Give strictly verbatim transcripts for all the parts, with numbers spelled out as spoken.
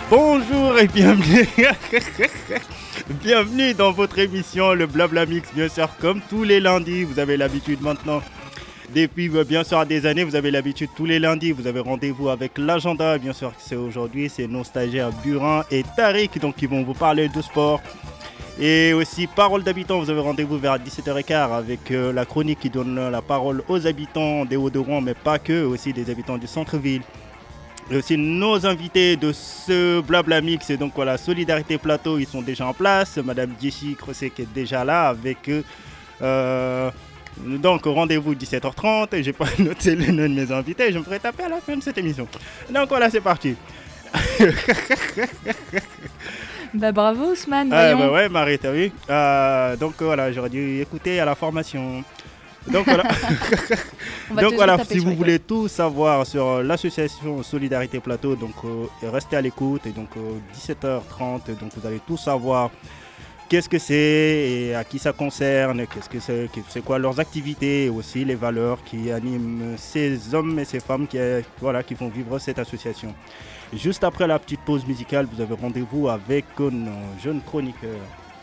Bonjour et bienvenue Bienvenue dans votre émission le Blabla Mix, bien sûr comme tous les lundis, vous avez l'habitude maintenant. Depuis bien sûr des années, vous avez l'habitude tous les lundis, vous avez rendez-vous avec l'agenda. Bien sûr c'est aujourd'hui, c'est nos stagiaires Burin et Tariq donc qui vont vous parler de sport. Et aussi Parole d'habitants, vous avez rendez-vous vers dix-sept heures quinze avec euh, la chronique qui donne la parole aux habitants des Hauts-de-Rouen, mais pas que, aussi des habitants du centre-ville. Et aussi nos invités de ce Blabla Mix, et donc voilà, Solidarité Plateau, ils sont déjà en place. Madame Djichi Crosset qui est déjà là avec eux. Euh, donc rendez-vous dix-sept heures trente, j'ai pas noté le nom de mes invités, je me ferai taper à la fin de cette émission. Donc voilà, c'est parti. Bah bravo Ousmane, ah, voyons. bah ouais Marie, t'as vu euh, donc voilà, j'aurais dû écouter à la formation. Donc voilà, donc voilà si vous voulez tout savoir sur l'association Solidarité Plateau, donc euh, restez à l'écoute. Et donc euh, dix-sept heures trente, donc vous allez tout savoir qu'est-ce que c'est et à qui ça concerne, qu'est-ce que c'est, c'est quoi leurs activités et aussi les valeurs qui animent ces hommes et ces femmes qui, voilà, qui font vivre cette association. Juste après la petite pause musicale, vous avez rendez-vous avec un jeune chroniqueur.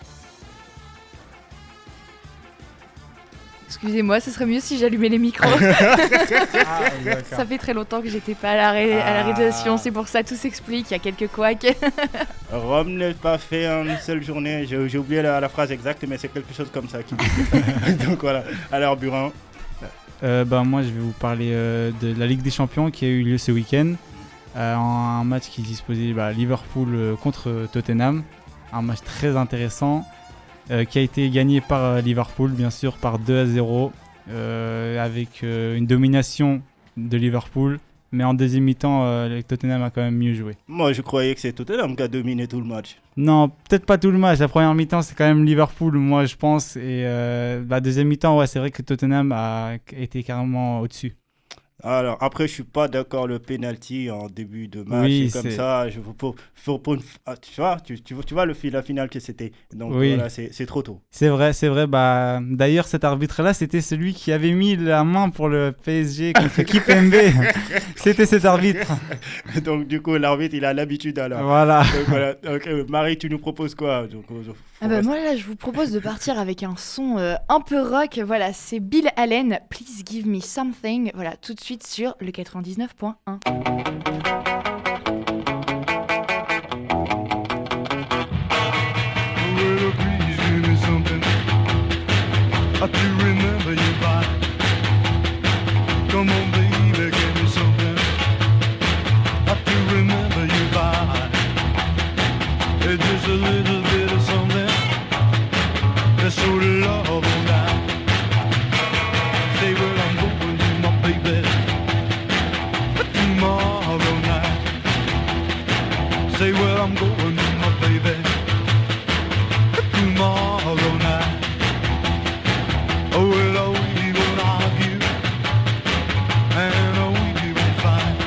Excusez-moi, ce serait mieux si j'allumais les micros. ah, ça fait très longtemps que j'étais pas à la, ré- ah. à la réalisation, c'est pour ça tout s'explique, il y a quelques couacs. Rome n'est pas fait en une seule journée, j'ai, j'ai oublié la, la phrase exacte, mais c'est quelque chose comme ça. Qui... Donc voilà, alors Burin. Euh, bah, moi je vais vous parler euh, de la Ligue des Champions qui a eu lieu ce week-end. Euh, un match qui disposait bah, Liverpool euh, contre Tottenham, un match très intéressant euh, qui a été gagné par euh, Liverpool bien sûr par deux à zéro euh, avec euh, une domination de Liverpool, mais en deuxième mi-temps euh, Tottenham a quand même mieux joué. Moi je croyais que c'est Tottenham qui a dominé tout le match. Non, peut-être pas tout le match, la première mi-temps c'est quand même Liverpool moi je pense, et euh, la deuxième mi-temps ouais, c'est vrai que Tottenham a été carrément au-dessus. Alors après je suis pas d'accord, le penalty en début de match oui, comme c'est... ça je pour, pour, pour une, ah, tu vois tu, tu, tu vois le la finale que c'était, donc oui. voilà c'est, c'est trop tôt. C'est vrai c'est vrai bah d'ailleurs cet arbitre là c'était celui qui avait mis la main pour le P S G contre Kipembe. C'était cet arbitre. Donc du coup l'arbitre il a l'habitude alors. Voilà. Donc, voilà. Donc, euh, Marie tu nous proposes quoi? Donc, euh, ah bah, moi là je vous propose de partir avec un son euh, un peu rock. Voilà, c'est Bill Allen, Please Give Me Something. Voilà, tout de suite sur le quatre-vingt-dix-neuf point un. Say where I'm going, my baby. Tomorrow night. Oh, well, we won't argue, and oh, we won't fight.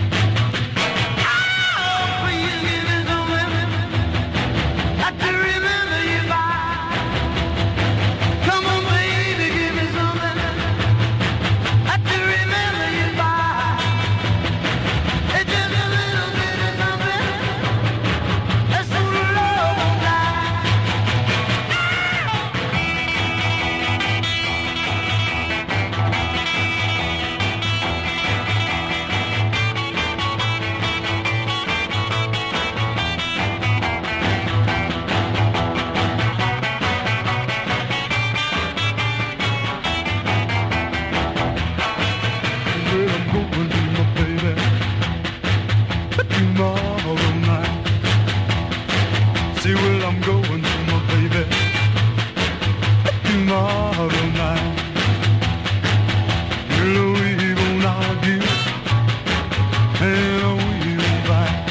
Oh, please give me something. Got to remember you by. Come on, baby, give me something. Got to remember you by. It's just a little bit of something. See where I'm going to, my baby. Tomorrow night. You know we won't argue, and we won't fight.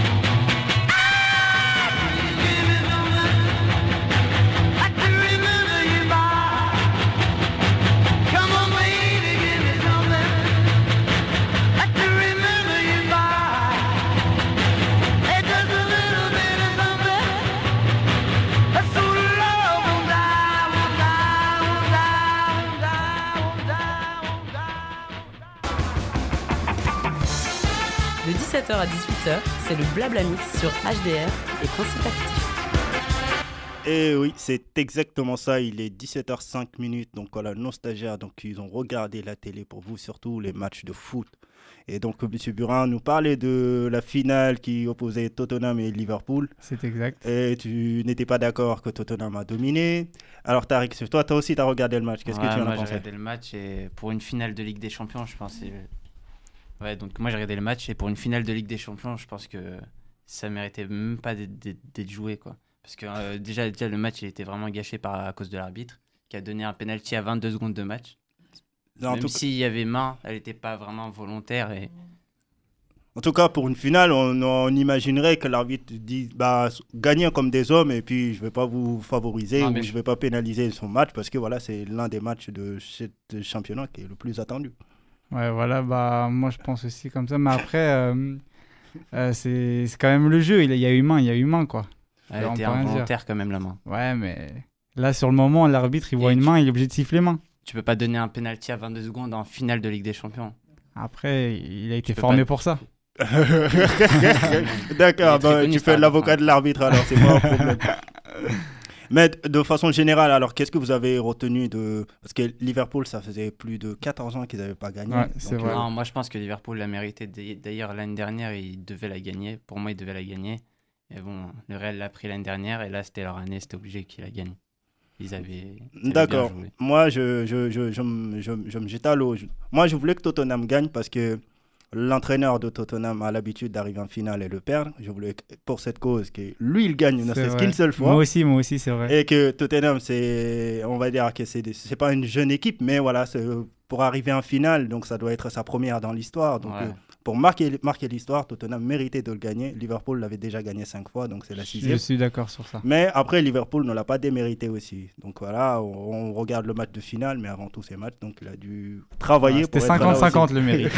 Give me something I can remember you by. Come on, baby, give me something I can remember you by. It's just a little bit of something. De dix-sept heures à dix-huit heures, c'est le Blabla Mix sur H D R et Principe Actif. Et oui, c'est exactement ça. Il est dix-sept heures cinq, donc voilà, nos stagiaires, donc ils ont regardé la télé pour vous, surtout les matchs de foot. Et donc, M. Burin nous parlait de la finale qui opposait Tottenham et Liverpool. C'est exact. Et tu n'étais pas d'accord que Tottenham a dominé. Alors, Tariq, toi, toi aussi, tu as regardé le match. Qu'est-ce ouais, que tu en moi, as pensé? J'ai regardé le match et pour une finale de Ligue des Champions, je pense. C'est... Ouais, donc moi, j'ai regardé le match et pour une finale de Ligue des Champions, je pense que ça méritait même pas d'être, d'être, d'être joué, quoi. Parce que euh, déjà, déjà, le match il était vraiment gâché par, à cause de l'arbitre qui a donné un penalty à vingt-deux secondes de match. Non, même s'il y avait main, elle n'était pas vraiment volontaire. Et... En tout cas, pour une finale, on, on imaginerait que l'arbitre dise bah, gagnez comme des hommes et puis je ne vais pas vous favoriser non, ou je ne vais pas pénaliser son match parce que voilà, c'est l'un des matchs de ce championnat qui est le plus attendu. Ouais, voilà, bah, moi je pense aussi comme ça. Mais après, euh, euh, c'est, c'est quand même le jeu. Il y a eu main, il y a eu main, quoi. Elle était involontaire quand même, la main. Ouais, mais là, sur le moment, l'arbitre, il voit et une tu... main, il est obligé de siffler main. Tu peux pas donner un penalty à vingt-deux secondes en finale de Ligue des Champions. Après, il a été formé pas... pour ça. D'accord, bah, tu fais l'avocat de l'arbitre, alors c'est pas un problème. Mais de façon générale, alors qu'est-ce que vous avez retenu de... Parce que Liverpool, ça faisait plus de quatorze ans qu'ils n'avaient pas gagné. Ouais, c'est vrai. Non, moi, je pense que Liverpool l'a mérité. D'ailleurs, l'année dernière, ils devaient la gagner. Pour moi, ils devaient la gagner. Et bon, le Real l'a pris l'année dernière et là, c'était leur année, c'était obligé qu'ils la gagnent. Ils avaient. Ils avaient D'accord. Moi, je, je, je, je, je, je, je me jette à l'eau. Je... Moi, je voulais que Tottenham gagne parce que l'entraîneur de Tottenham a l'habitude d'arriver en finale et le perdre. Je voulais, pour cette cause, que lui, il gagne, ne serait-ce qu'une seule fois. Moi aussi, moi aussi, c'est vrai. Et que Tottenham, c'est, on va dire que c'est, des, c'est pas une jeune équipe, mais voilà, c'est pour arriver en finale, donc ça doit être sa première dans l'histoire. Donc, ouais. euh, pour marquer, marquer l'histoire, Tottenham méritait de le gagner. Liverpool l'avait déjà gagné cinq fois, donc c'est la sixième. Je suis d'accord sur ça. Mais après, Liverpool ne l'a pas démérité aussi. Donc voilà, on, on regarde le match de finale, mais avant tous ces matchs, donc il a dû travailler ouais, pour être là aussi. C'était cinquante cinquante le mérite.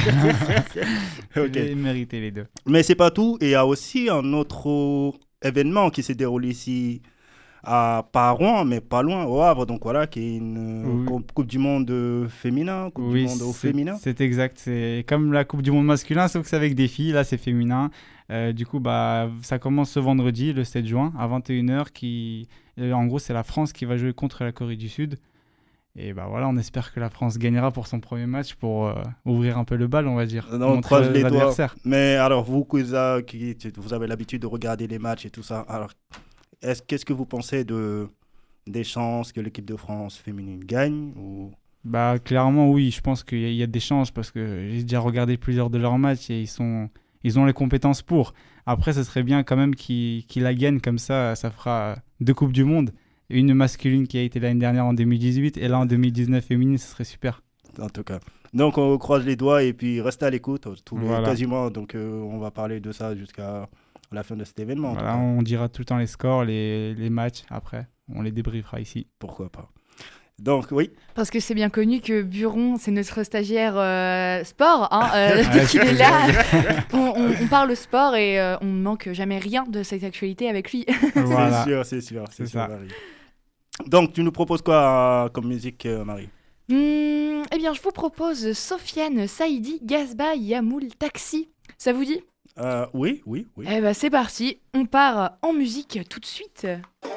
Okay. Il méritait les deux. Mais c'est pas tout. Il y a aussi un autre événement qui s'est déroulé ici, à, pas à Rouen, mais pas loin, au Havre, donc voilà, qui est une oui. coupe, coupe du Monde féminin, Coupe oui, du Monde au féminin. C'est exact, c'est comme la Coupe du Monde masculin, sauf que c'est avec des filles, là c'est féminin. Euh, du coup, bah, ça commence ce vendredi, le sept juin, à vingt et une heures, qui... en gros, c'est la France qui va jouer contre la Corée du Sud. Et bah voilà, on espère que la France gagnera pour son premier match, pour euh, ouvrir un peu le bal, on va dire. Non, on croise les doigts. Mais alors, vous, qui vous avez l'habitude de regarder les matchs et tout ça, alors... Est-ce, qu'est-ce que vous pensez de, des chances que l'équipe de France féminine gagne ou... Bah, clairement, oui. Je pense qu'il y a, il y a des chances parce que j'ai déjà regardé plusieurs de leurs matchs et ils, sont, ils ont les compétences pour. Après, ce serait bien quand même qu'ils, qu'ils la gagnent. Comme ça, ça fera deux Coupes du Monde. Une masculine qui a été l'année dernière en deux mille dix-huit et là en deux mille dix-neuf féminine, ce serait super. En tout cas. Donc, on croise les doigts et puis restez à l'écoute. Tous les, voilà. Quasiment. Donc, euh, on va parler de ça jusqu'à... à la fin de cet événement. Voilà, on dira tout le temps les scores, les, les matchs après. On les débriefera ici. Pourquoi pas. Donc, oui. Parce que c'est bien connu que Buron, c'est notre stagiaire euh, sport. Hein, euh, dès qu'il est là, on, on, on parle sport et euh, on ne manque jamais rien de cette actualité avec lui. Voilà. C'est sûr, c'est sûr. C'est, c'est sûr, ça. Marie. Donc, tu nous proposes quoi euh, comme musique, euh, Marie? Mmh, Eh bien, je vous propose Sofiane Saïdi, Gazba, Yamoul, Taxi. Ça vous dit? Euh, oui, oui, oui. Eh ben c'est parti, on part en musique tout de suite.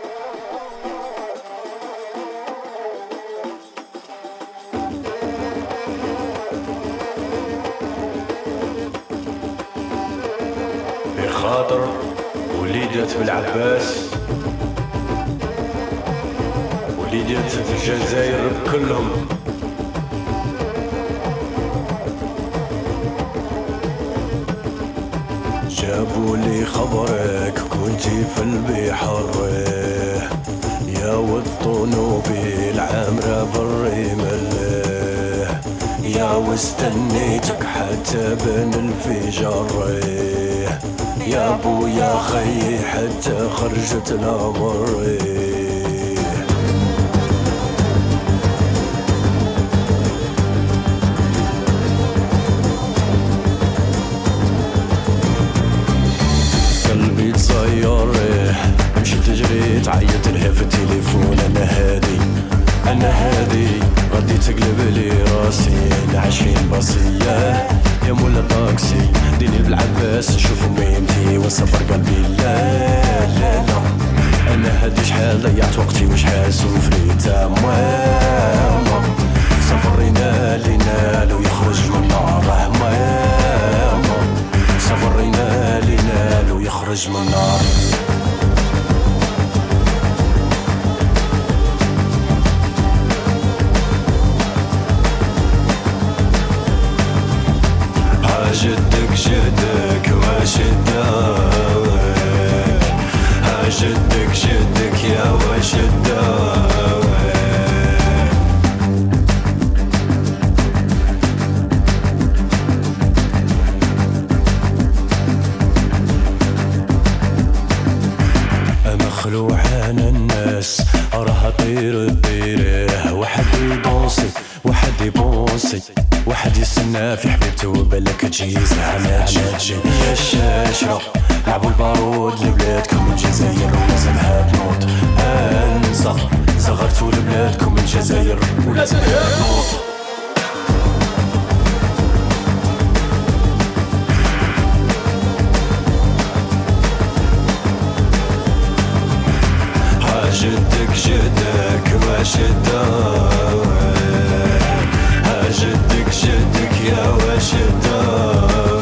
بخاطر وليدات بالعباس وليدات الجزائر كلهم جابوا لي خبرك كنتي في البحر يا والطنوبي العامرة بالرمل يا واستنيتك حتى بين الفجر يا ابو يا خي حتى خرجت الامر تجري تعيط لها في التليفون انا هادي انا هادي غادي تقلب لي راسي عشرين بصيه يا مولا طاكسي ديني بالعباس نشوفو ميمتي ونصبر قلبي لا لا لا انا هادي شحال ضيعت وقتي وشحال سوفريت ماما صبرينا لينا لو يخرج من النار ماما صبرينا لينا لو يخرج من النار جدك جدك وشدك جدك جدك يا وشدك مخلوع عن الناس راح طير طيره واحد يدونسي واحد يبونسي واحد يستنى في حبيبته وبالك تجي زعما تجي يا الشاشرة لعبوا البارود لبلادكم الجزائر ولازمها تنوض انسى صغرتوا لبلادكم الجزائر ولازمها تنوض جدك جدك وشدك جدك جدك يا وشدك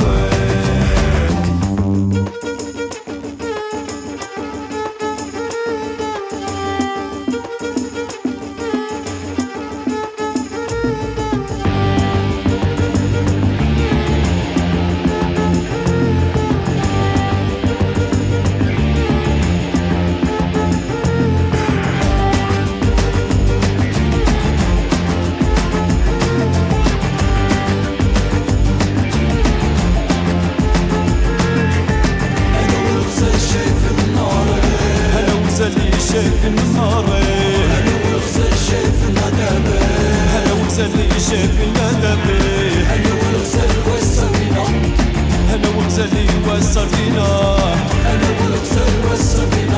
شايف النار انا وغزل شايف الندم انا وغزل شايف الندم انا وغزل والسفينة انا وغزل والسفينة انا وغزل والسفينة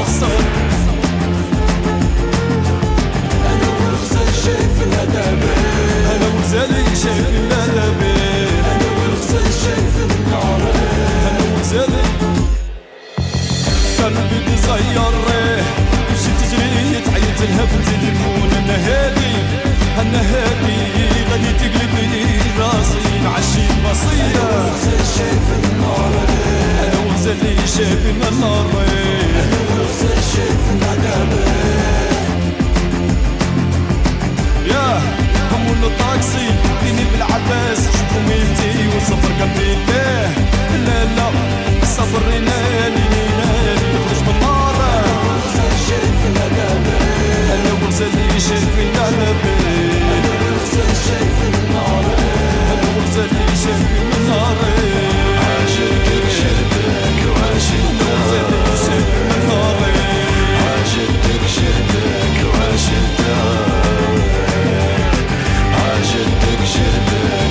انا وغزل شايف الندم انا وغزل شايف الندم انا وغزل شايف النار انا وغزل قلبي صغير تجري تعيط لها في التليفون انا هادي انا هادي غادي تقلب لي راسي نعشي بصيه انا وغزل شايف النار انا وغزل شايف النار انا وغزل شايف الندم يا همون الطاكسي ديني بالعباس شوفو ميتي وصفر قلبي ليه لا لا صبرينا لينا نخرج من النار شايف الندم انا وغزل شايف الندم انا وغزل شايف النار انا وغزل شايف النار عاشقك شدك وعاشقك شايف النار عاشقك شدك وعاشقك عاشقك شدك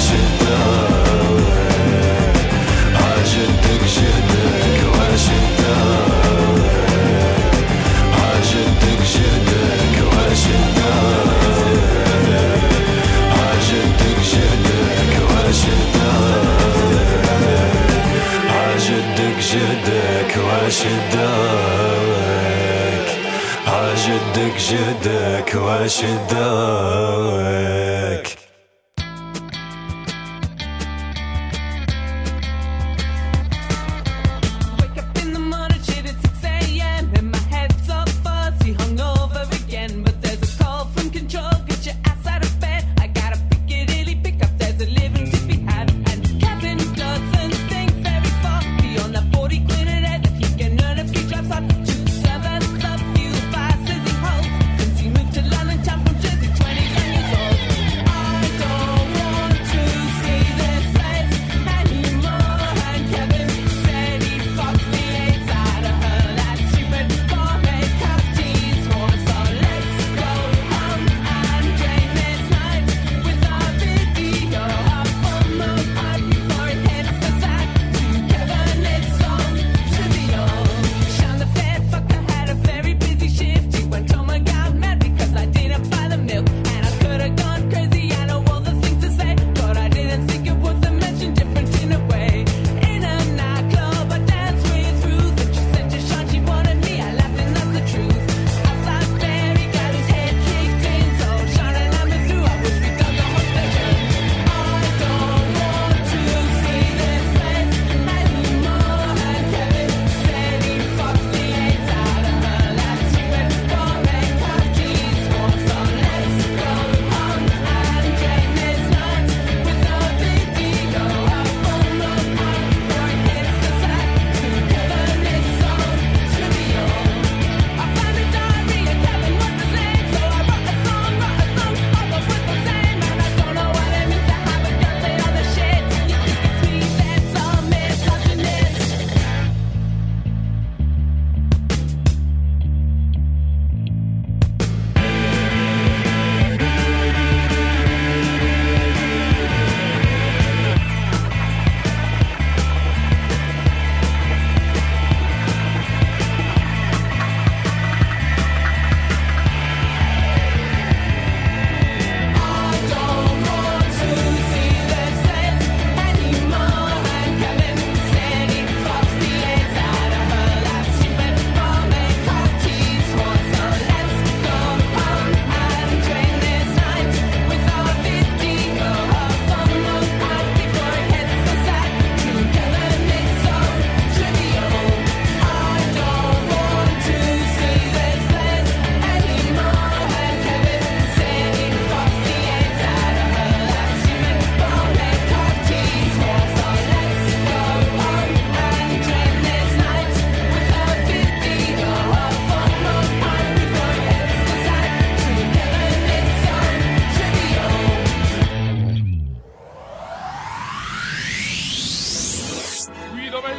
وعاشقك عاشقك شدك وعاشقك عاشقك شدك وعاشقك عاشقك شدك وعاشقك عاشقك شدك وعاشقك عاشقك شدك وعاشقك Since he moved to London, jumped from Jersey, twenty-one years old.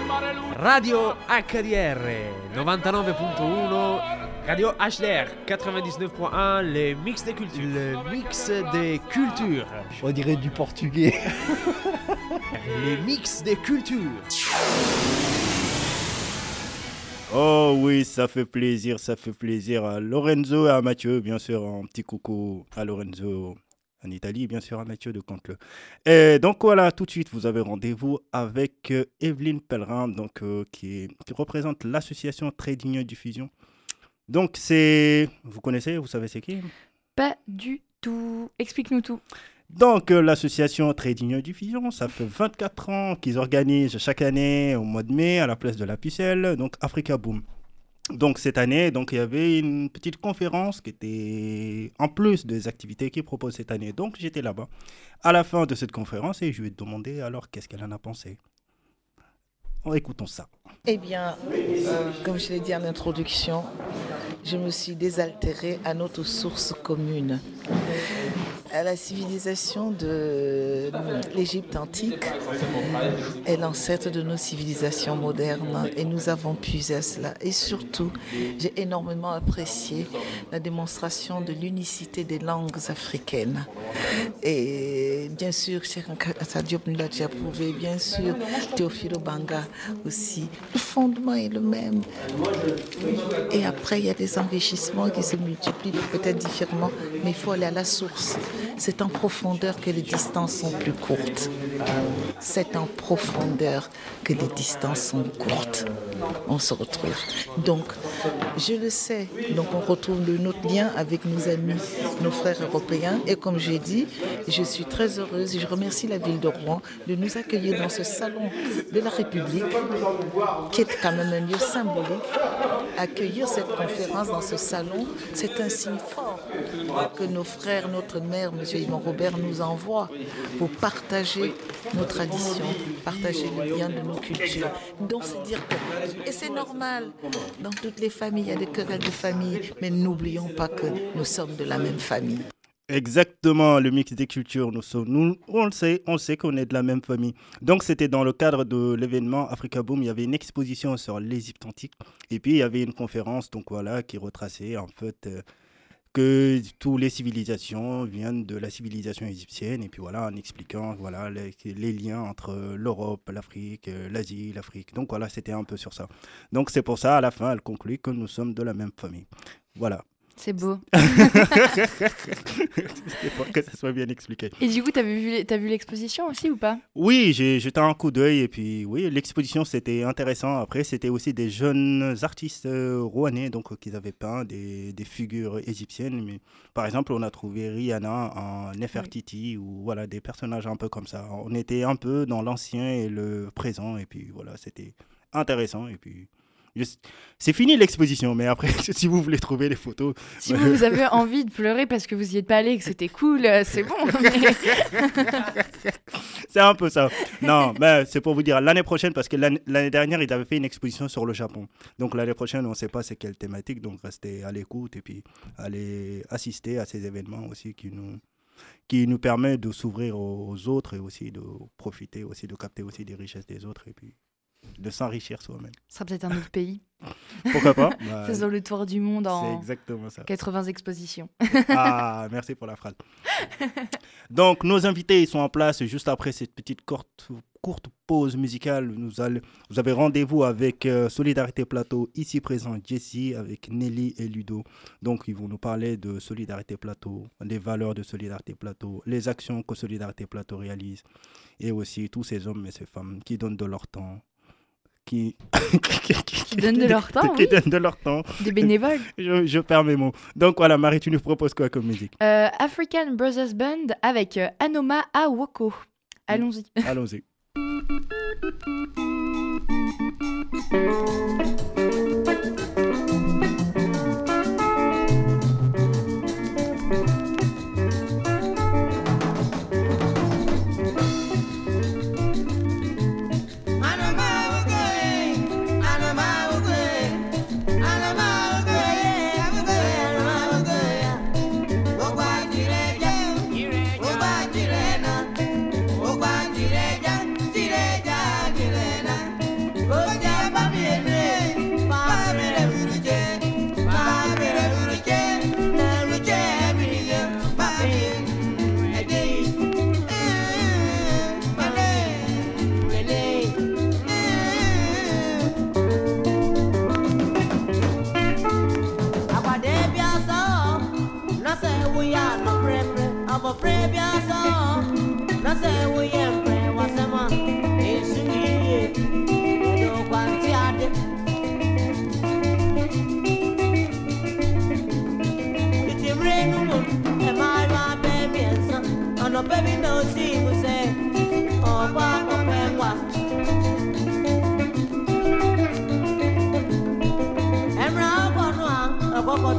Radio H D R novantanove punto uno, Radio H D R quatre-vingt-dix-neuf point un, les mix des cultures. Le mix des cultures. On dirait du portugais. Les mix des cultures. Oh oui, ça fait plaisir, ça fait plaisir à Lorenzo et à Mathieu, bien sûr, un petit coucou à Lorenzo en Italie, bien sûr à Mathieu de Canteleu. Et donc voilà, tout de suite, vous avez rendez-vous avec euh, Evelyne Pellerin, donc, euh, qui, est- qui représente l'association Trading Diffusion. Donc c'est... Vous connaissez, vous savez c'est qui? Pas du tout. Explique-nous tout. Donc, euh, l'association Trading Diffusion, ça fait vingt-quatre ans qu'ils organisent chaque année au mois de mai à la place de la Pucelle, donc Africa Boom. Donc, cette année, donc, il y avait une petite conférence qui était en plus des activités qu'ils proposent cette année. Donc, j'étais là-bas à la fin de cette conférence et je lui ai demandé alors qu'est-ce qu'elle en a pensé. En écoutons ça. Eh bien, euh, comme je l'ai dit en introduction, je me suis désaltérée à notre source commune. À la civilisation de l'Égypte antique est l'ancêtre de nos civilisations modernes et nous avons puisé à cela. Et surtout, j'ai énormément apprécié la démonstration de l'unicité des langues africaines. Et bien sûr, Cheikh Anta Diop nous l'a déjà prouvé, bien sûr, Théophile Obenga aussi. Le fondement est le même. Et après, il y a des enrichissements qui se multiplient peut-être différemment, mais il faut aller à la source. C'est en profondeur que les distances sont plus courtes. C'est en profondeur que les distances sont courtes. On se retrouve. Donc, je le sais. Donc, on retrouve le- notre lien avec nos amis, nos frères européens. Et comme j'ai dit, je suis très heureuse et je remercie la ville de Rouen de nous accueillir dans ce salon de la République, qui est quand même un lieu symbolique. Accueillir cette conférence dans ce salon, c'est un signe fort que nos frères, notre mère, M. Yvon Robert, nous envoie pour partager nos traditions, partager le lien de nos cultures. Donc, c'est dire que, et c'est normal, dans toutes les familles, il y a des querelles de famille, mais n'oublions pas que nous sommes de la même famille. Exactement, le mix des cultures, nous sommes, nous, on le sait, on sait qu'on est de la même famille. Donc c'était dans le cadre de l'événement Africa Boom, il y avait une exposition sur l'Égypte antique et puis il y avait une conférence, donc voilà, qui retraçait en fait euh, que toutes les civilisations viennent de la civilisation égyptienne et puis voilà, en expliquant voilà les, les liens entre l'Europe, l'Afrique, euh, l'Asie, l'Afrique. Donc voilà, c'était un peu sur ça. Donc c'est pour ça, à la fin, elle conclut que nous sommes de la même famille. Voilà. C'est beau. C'était pour que ça soit bien expliqué. Et du coup, t'as vu, t'as vu l'exposition aussi ou pas? Oui, j'ai jeté un coup d'œil et puis oui, l'exposition c'était intéressant. Après, c'était aussi des jeunes artistes euh, rouennais donc euh, qui avaient peint des, des figures égyptiennes. Mais, par exemple, on a trouvé Rihanna en Nefertiti ou voilà des personnages un peu comme ça. On était un peu dans l'ancien et le présent et puis voilà, c'était intéressant et puis. Je- C'est fini l'exposition, mais après, si vous voulez trouver les photos. Si vous, vous avez envie de pleurer parce que vous y êtes pas allé et que c'était cool, euh, c'est bon. mais- C'est un peu ça. Non, mais c'est pour vous dire, l'année prochaine, parce que l'année l'année dernière, ils avaient fait une exposition sur le Japon. Donc l'année prochaine, on ne sait pas c'est quelle thématique, donc restez à l'écoute et puis allez assister à ces événements aussi qui nous, qui nous permettent de s'ouvrir aux autres et aussi de profiter, aussi de capter aussi des richesses des autres et puis de s'enrichir soi-même. Ce sera peut-être un autre pays. Pourquoi pas? Bah, Faisons le tour du monde c'est en exactement ça. quatre-vingts expositions. Ah, merci pour la phrase. Donc, nos invités, ils sont en place juste après cette petite courte, courte pause musicale. Nous allons, vous avez rendez-vous avec euh, Solidarité Plateau, ici présent Jessie, avec Nelly et Ludo. Donc, ils vont nous parler de Solidarité Plateau, des valeurs de Solidarité Plateau, les actions que Solidarité Plateau réalise, et aussi tous ces hommes et ces femmes qui donnent de leur temps. Qui... Qui donnent de leur temps, qui oui. donnent de leur temps. Des bénévoles. Je, je perds mes mots. Donc voilà, Marie, tu nous proposes quoi comme musique? Euh, African Brothers Band avec euh, Anoma Awoko. Allons-y. Allons-y. Oh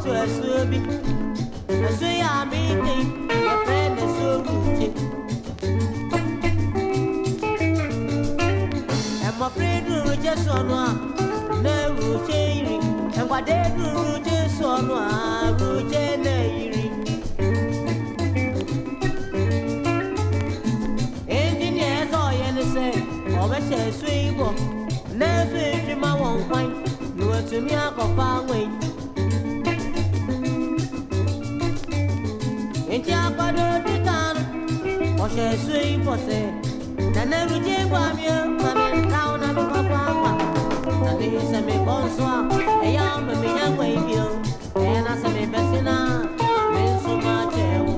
to a subi. A suya meeting, your friend is so good. I'm afraid we just on one. No changing, and what they do just on one, Rujan. Engineers are innocent, or a share sweep. Never in my one point, you were to me up a far way. In Japa, the town, or share sweep or say, and never gave one year, coming down and go far. And they send me bonsoir, a young and young way here, and I send me Bessina, men so much.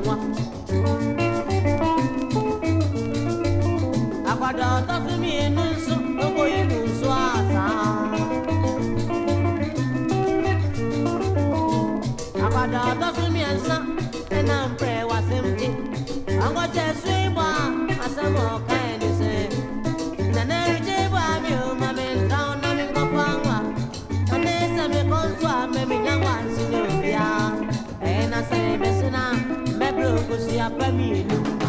I got to me and so no going to Swasa. I got to me and some, and I'm pray was empty. I'm going to swim as a more kind of say. And every day, I'm my men down and in Kopanga. And there's a big conswa, maybe young ones in India. And I say, Messina, my brother, see up by me.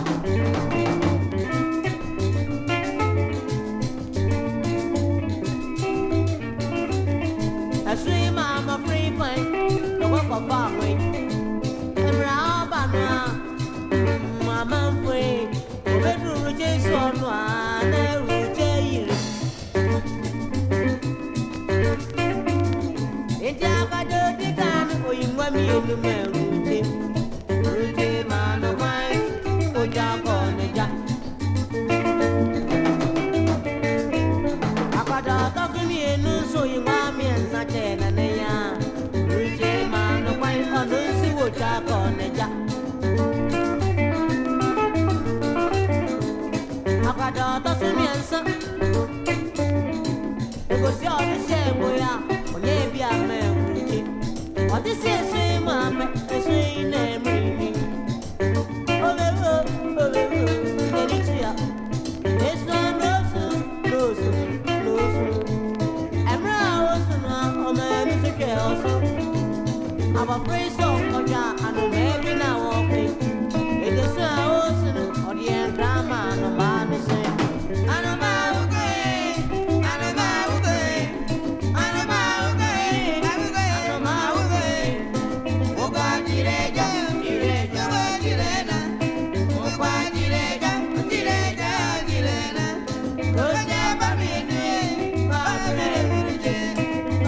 Swim, I'm a free point, the work of our way. And Rabana, Mamma Free, the bedroom is on one, every day. In Java, the gun, or you want me in the mail, Rudy, man of mine, or Java on the jack. I got a talk to me and so you want me and such and a ya. Rudy, man of mine, or no see what Jack on the jack. I got a talk to me and son. It was your shame, we are, or maybe a man, Rudy. What is your same, mamma, a sweet name, Rudy. Oh, oh, oh, oh, oh, it's not no, no, no, I'm now, oh, man, it's a girl. I'm afraid so, oh, yeah, I know maybe now, okay. It is a house, or the end drama, no man is saying. I know my way, I know my way, I know my way, I know my way. Oh, God, Direga, Direga, Direna, oh, God, Direga, Direga, Direna. Oh, yeah, baby, baby, baby,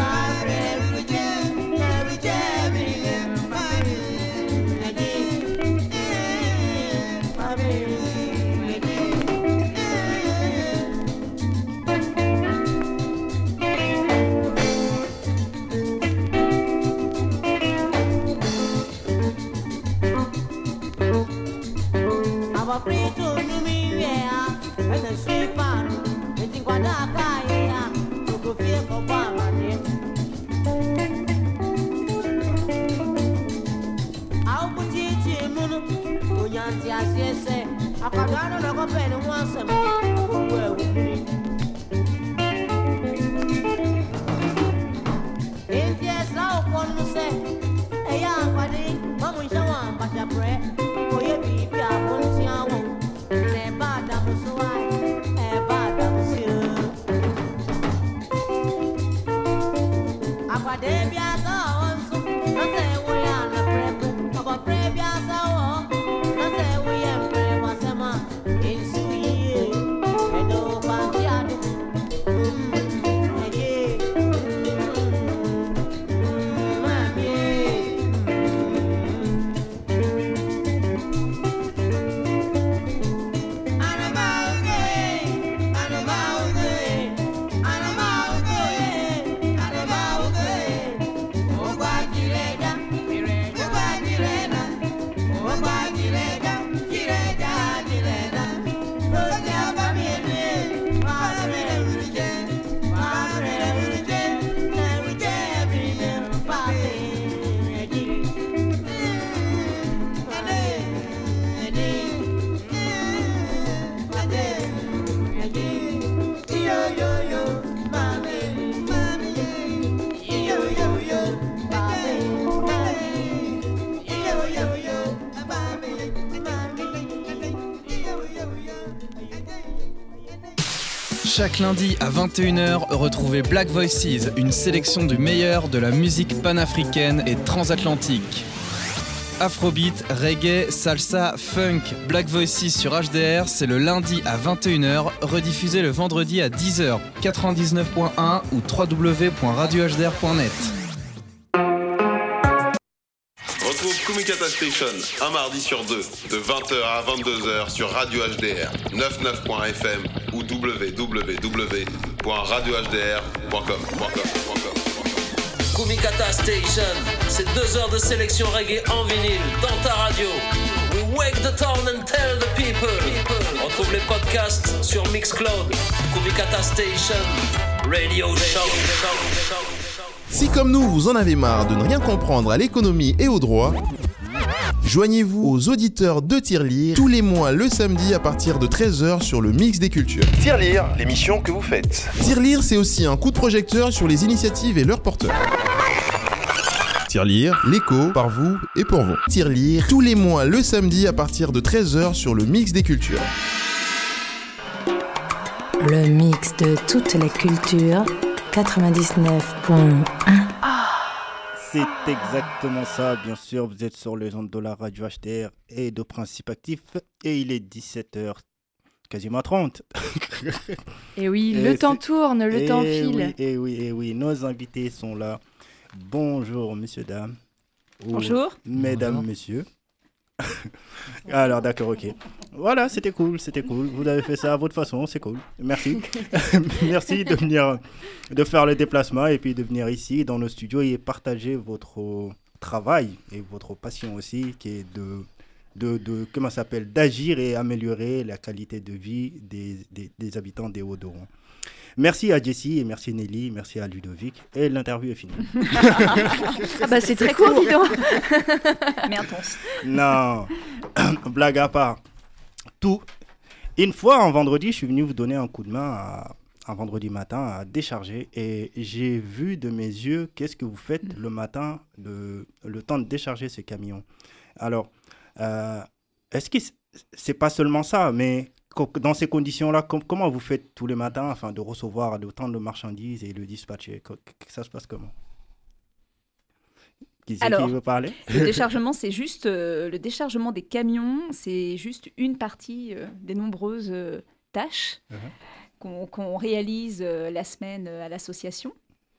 baby, I'm afraid to do me, yeah, and the sweet fun, and think what I got, yeah, to go feel for one, I'll put it in Muno, Uyanti, as you say, I can't go pen and once a minute. In tears now, one will say, a young body, Mamma Shawan, but a bread, for your baby, I won't see I won't. A bad damn so I, a bad damn so. I got a baby, I saw so I say, we are not prep, about baby, I saw, I say, we are prep, was a man, in Sui, and no Bantiado. Chaque lundi à vingt et une heures, retrouvez Black Voices, une sélection du meilleur de la musique panafricaine et transatlantique. Afrobeat, reggae, salsa, funk, Black Voices sur H D R, c'est le lundi à vingt et une heures, rediffusé le vendredi à dix heures, quatre-vingt-dix-neuf point un ou w w w point radio h d r point net. Retrouve Kumikata Station un mardi sur deux, de vingt heures à vingt-deux heures sur Radio H D R, quatre-vingt-dix-neuf point f m ou w w w point radio h d r point com. Kumikata Station, c'est deux heures de sélection reggae en vinyle dans ta radio. We wake the town and tell the people. Retrouve les podcasts sur Mixcloud. Kumikata Station, Radio Show. Si comme nous, vous en avez marre de ne rien comprendre à l'économie et au droit, joignez-vous aux auditeurs de Tirelire tous les mois le samedi à partir de treize heures sur le Mix des Cultures. Tirelire, l'émission que vous faites. Tirelire, c'est aussi un coup de projecteur sur les initiatives et leurs porteurs. Tirelire, l'écho, par vous et pour vous. Tirelire, tous les mois le samedi à partir de treize heures sur le Mix des Cultures. Le mix de toutes les cultures, quatre-vingt-dix-neuf point un. C'est exactement ça, bien sûr, vous êtes sur les ondes de la radio H D R et de Principe Actif, et il est dix-sept heures, quasiment trente. Et oui, et le temps tourne, le temps file. Oui, et oui, et oui, nos invités sont là. Bonjour, messieurs, dames. Bonjour. Mesdames, Bonjour. messieurs. Alors, d'accord, ok. Voilà, c'était cool, c'était cool. Vous avez fait ça à votre façon, c'est cool. Merci. Merci de venir, de faire le déplacement et puis de venir ici dans nos studios et partager votre travail et votre passion aussi, qui est de, de, de comment ça s'appelle, d'agir et améliorer la qualité de vie des, des, des habitants des Hauts-de-Rouen. Merci à Jessie et merci Nelly, merci à Ludovic. Et l'interview est finie. Ah bah c'est très court, dis donc. Mais intense. Non, blague à part. Tout. Une fois, un vendredi, je suis venu vous donner un coup de main à, un vendredi matin à décharger et j'ai vu de mes yeux qu'est-ce que vous faites le matin, le, le temps de décharger ces camions. Alors, euh, est-ce que c'est pas seulement ça, mais dans ces conditions-là, com- comment vous faites tous les matins afin de recevoir autant de marchandises et le dispatcher? Ça se passe comment? Qui c'est Alors, qui veut parler? le déchargement, c'est juste euh, le déchargement des camions, c'est juste une partie euh, des nombreuses euh, tâches uh-huh. qu'on, qu'on réalise euh, la semaine euh, à l'association.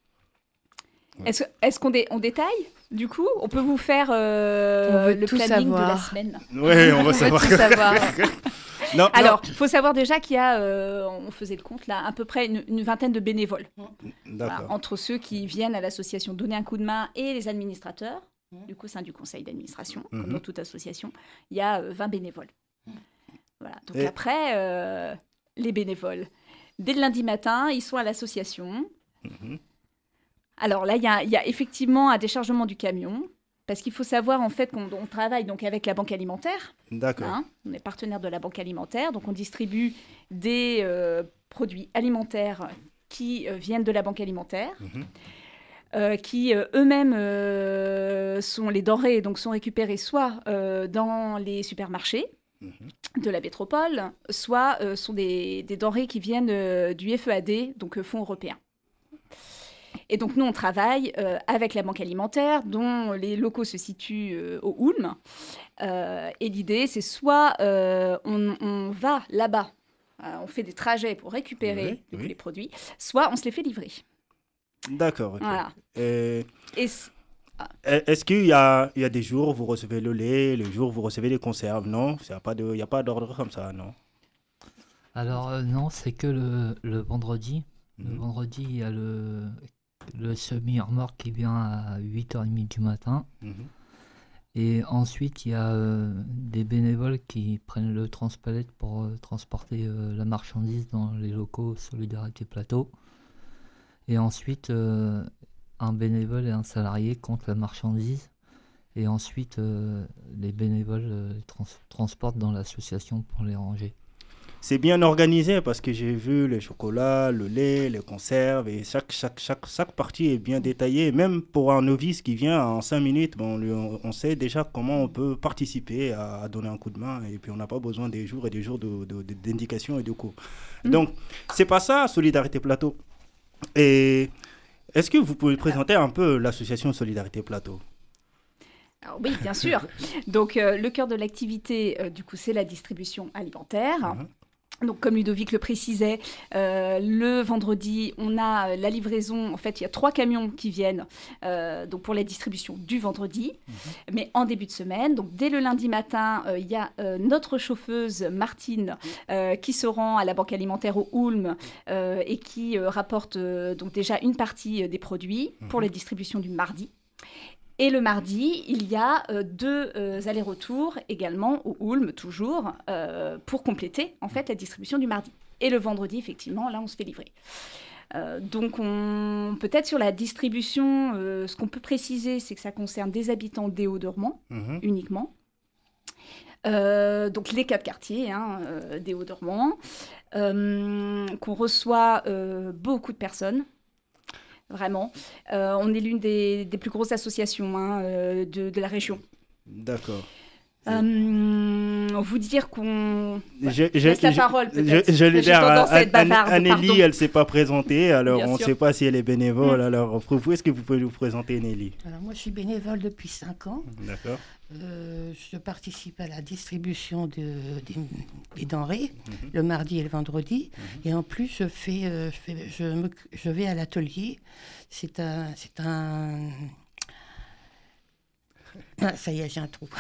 Ouais. Est-ce, est-ce qu'on dé- on détaille du coup? On peut vous faire euh, le planning savoir. de la semaine. Oui, on va savoir. tout savoir. Non, Alors, il faut savoir déjà qu'il y a, euh, on faisait le compte là, à peu près une, une vingtaine de bénévoles. Voilà, entre ceux qui viennent à l'association donner un coup de main et les administrateurs, mmh. du coup, c'est du conseil d'administration, mmh. comme dans toute association, il y a euh, vingt bénévoles. Mmh. Voilà. Donc et... après, euh, les bénévoles, dès le lundi matin, ils sont à l'association. Mmh. Alors là, il y, y a effectivement un déchargement du camion. Parce qu'il faut savoir en fait qu'on on travaille donc avec la Banque Alimentaire. D'accord. Hein, on est partenaire de la Banque Alimentaire, donc on distribue des euh, produits alimentaires qui euh, viennent de la Banque Alimentaire, mmh. euh, qui euh, eux-mêmes euh, sont les denrées, donc sont récupérées soit euh, dans les supermarchés mmh. de la métropole, soit euh, sont des, des denrées qui viennent euh, du F E A D, donc euh, Fonds européen. Et donc, nous, on travaille euh, avec la Banque Alimentaire, dont les locaux se situent euh, au Houlme. Euh, et l'idée, c'est soit euh, on, on va là-bas, euh, on fait des trajets pour récupérer oui, oui. les produits, soit on se les fait livrer. D'accord. Okay. Voilà. Et... Et Est-ce qu'il y a, il y a des jours où vous recevez le lait, les jours où vous recevez les conserves? Non, il n'y a pas d'ordre comme ça, non? Alors, euh, non, c'est que le, le vendredi. Mmh. Le vendredi, il y a le... le semi-remorque qui vient à huit heures trente du matin. Mmh. Et ensuite, il y a euh, des bénévoles qui prennent le transpalette pour euh, transporter euh, la marchandise dans les locaux Solidarité Plateau. Et ensuite, euh, un bénévole et un salarié comptent la marchandise. Et ensuite, euh, les bénévoles euh, trans- transportent dans l'association pour les ranger. c'est bien organisé parce que j'ai vu le chocolat, le lait, les conserves et chaque, chaque, chaque, chaque partie est bien détaillée. Même pour un novice qui vient en cinq minutes, bon, on, lui- on sait déjà comment on peut participer à, à donner un coup de main et puis on n'a pas besoin des jours et des jours de, de- de- d'indications et de cours. Mm. Donc, c'est pas ça, Solidarité Plateau. Et est-ce que vous pouvez présenter un peu l'association Solidarité Plateau? Alors oui, bien sûr. Donc, euh, le cœur de l'activité, euh, du coup, c'est la distribution alimentaire. Donc, comme Ludovic le précisait, euh, le vendredi, on a euh, la livraison. En fait, il y a trois camions qui viennent euh, donc pour la distribution du vendredi. Mais en début de semaine, donc dès le lundi matin, euh, il y a euh, notre chauffeuse Martine euh, qui se rend à la banque alimentaire au Houlme euh, et qui euh, rapporte euh, donc déjà une partie euh, des produits pour la distribution du mardi. Et le mardi, il y a euh, deux euh, allers-retours également au Houlme, toujours, euh, pour compléter en fait la distribution du mardi. Et le vendredi, effectivement, là, on se fait livrer. Euh, donc, on... peut-être sur la distribution, euh, ce qu'on peut préciser, c'est que ça concerne des habitants des Hauts-de-Rouen Mhm. uniquement. Euh, donc, les quatre quartiers hein, euh, des Hauts-de-Rouen, euh, qu'on reçoit euh, beaucoup de personnes. Vraiment. Euh, on est l'une des, des plus grosses associations hein, euh, de, de la région. D'accord. Euh, vous dire qu'on... Ouais, Je, je laisse la parole je, peut-être. je l'ai J'ai l'air tendance à être An- An- bavarde, Anneli, pardon. elle ne s'est pas présentée, alors Bien on ne sûr. sait pas si elle est bénévole. Mm. Alors, vous, est-ce que vous pouvez nous présenter Nelly? Alors moi, je suis bénévole depuis cinq ans. D'accord. Euh, je participe à la distribution de, des, des denrées le mardi et le vendredi. Et en plus, je, fais, euh, je, fais, je, me- je vais à l'atelier. C'est un... C'est un... Ah, ça y est, j'ai un trou.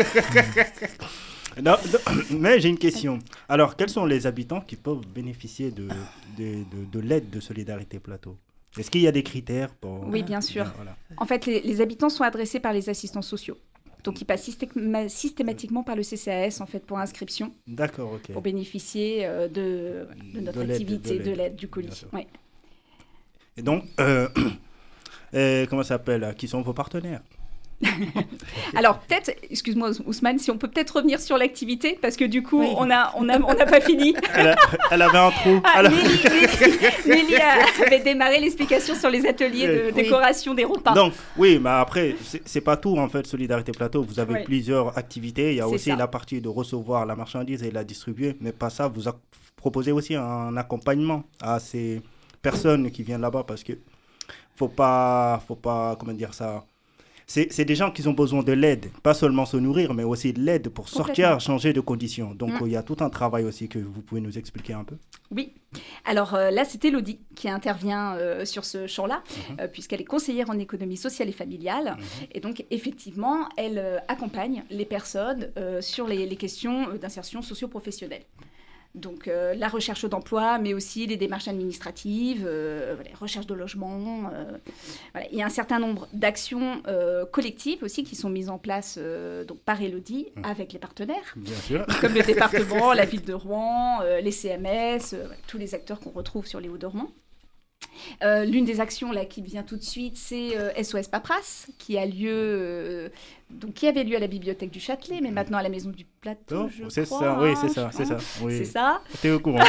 Non, non, mais j'ai une question. Alors, quels sont les habitants qui peuvent bénéficier de, de, de, de l'aide de Solidarité Plateau? Est-ce qu'il y a des critères pour... Oui, bien sûr. Bien, voilà. En fait, les, les habitants sont adressés par les assistants sociaux. Donc, ils passent systéma- systématiquement par le C C A S en fait, pour inscription. D'accord, ok. Pour bénéficier euh, de, de notre De l'aide, activité, de de l'aide, l'aide, du bien colis. sûr. Ouais. Et donc, euh, euh, comment ça s'appelle? Qui sont vos partenaires? Alors, peut-être, excuse-moi Ousmane, si on peut peut-être revenir sur l'activité, parce que du coup, on n'a on a, on n'a pas fini. Elle, a- elle avait un trou. Ah, Elle a- Nelly, Nelly- Nelly a- avait démarré l'explication sur les ateliers de Oui. décoration des repas. Donc, oui, mais après, c'est c'est pas tout en fait, Solidarité Plateau. Vous avez Oui. plusieurs activités. Il y a C'est aussi ça. la partie de recevoir la marchandise et la distribuer. Mais pas ça, vous ac- proposez aussi un accompagnement à ces personnes qui viennent là-bas parce que faut pas, faut pas, comment dire ça. C'est c'est des gens qui ont besoin de l'aide, pas seulement se nourrir, mais aussi de l'aide pour sortir, Complètement. changer de conditions. Donc, Mm. il y a tout un travail aussi que vous pouvez nous expliquer un peu. Oui. Alors euh, là, c'est Elodie qui intervient euh, sur ce champ-là, Mhm. euh, puisqu'elle est conseillère en économie sociale et familiale. Et donc, effectivement, elle euh, accompagne les personnes euh, sur les, les questions euh, d'insertion socio-professionnelle. Donc, euh, la recherche d'emploi, mais aussi les démarches administratives, euh, voilà, recherche de logement. euh, voilà. Il y a un certain nombre d'actions euh, collectives aussi qui sont mises en place euh, donc, par Elodie avec les partenaires. Bien sûr. Comme le département, la ville de Rouen, euh, les C M S, euh, voilà, tous les acteurs qu'on retrouve sur les Hauts-de-Rouen. Euh, L'une des actions là, qui vient tout de suite, c'est euh, S O S Paperasse, qui a lieu, euh, donc qui avait lieu à la bibliothèque du Châtelet, mais maintenant à la Maison du Plateau, Oh, je c'est crois, ça, oui, hein, c'est je ça, c'est crois. ça, oui. C'est ça. T'es au courant.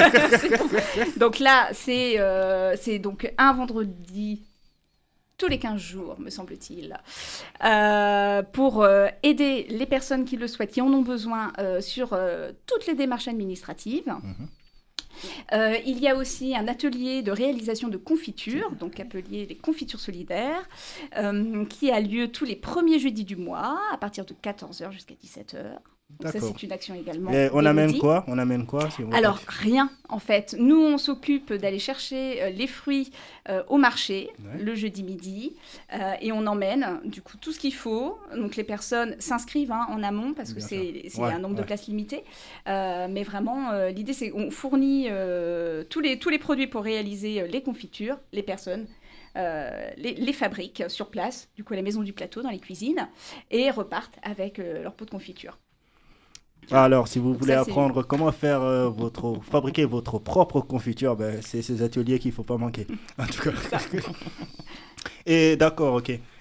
Donc là, c'est euh, c'est donc un vendredi tous les quinze jours, me semble-t-il, euh, pour euh, aider les personnes qui le souhaitent, qui en ont besoin euh, sur euh, toutes les démarches administratives. Euh, il y a aussi un atelier de réalisation de confitures, donc appelé les confitures solidaires, euh, qui a lieu tous les premiers jeudis du mois, à partir de quatorze heures jusqu'à dix-sept heures. Donc ça, D'accord. c'est une action également. Et on amène d'Élodie. quoi On amène quoi si on veut Alors, pas- rien, en fait. Nous, on s'occupe d'aller chercher euh, les fruits euh, au marché, Ouais. le jeudi midi, euh, et on emmène, du coup, tout ce qu'il faut. Donc, les personnes s'inscrivent hein, en amont, parce que Bien c'est sûr. c'est Ouais, un nombre ouais. de places limitées. Euh, mais vraiment, euh, l'idée, c'est qu'on fournit euh, tous, les, tous les produits pour réaliser euh, les confitures, les personnes. euh, les, les fabriquent sur place, du coup à la Maison du Plateau, dans les cuisines, et repartent avec euh, leur pot de confiture. Alors, si vous Donc voulez ça, c'est- apprendre comment faire euh, votre, fabriquer votre propre confiture, ben, c'est ces ateliers qu'il ne faut pas manquer. En tout cas. Et d'accord, ok.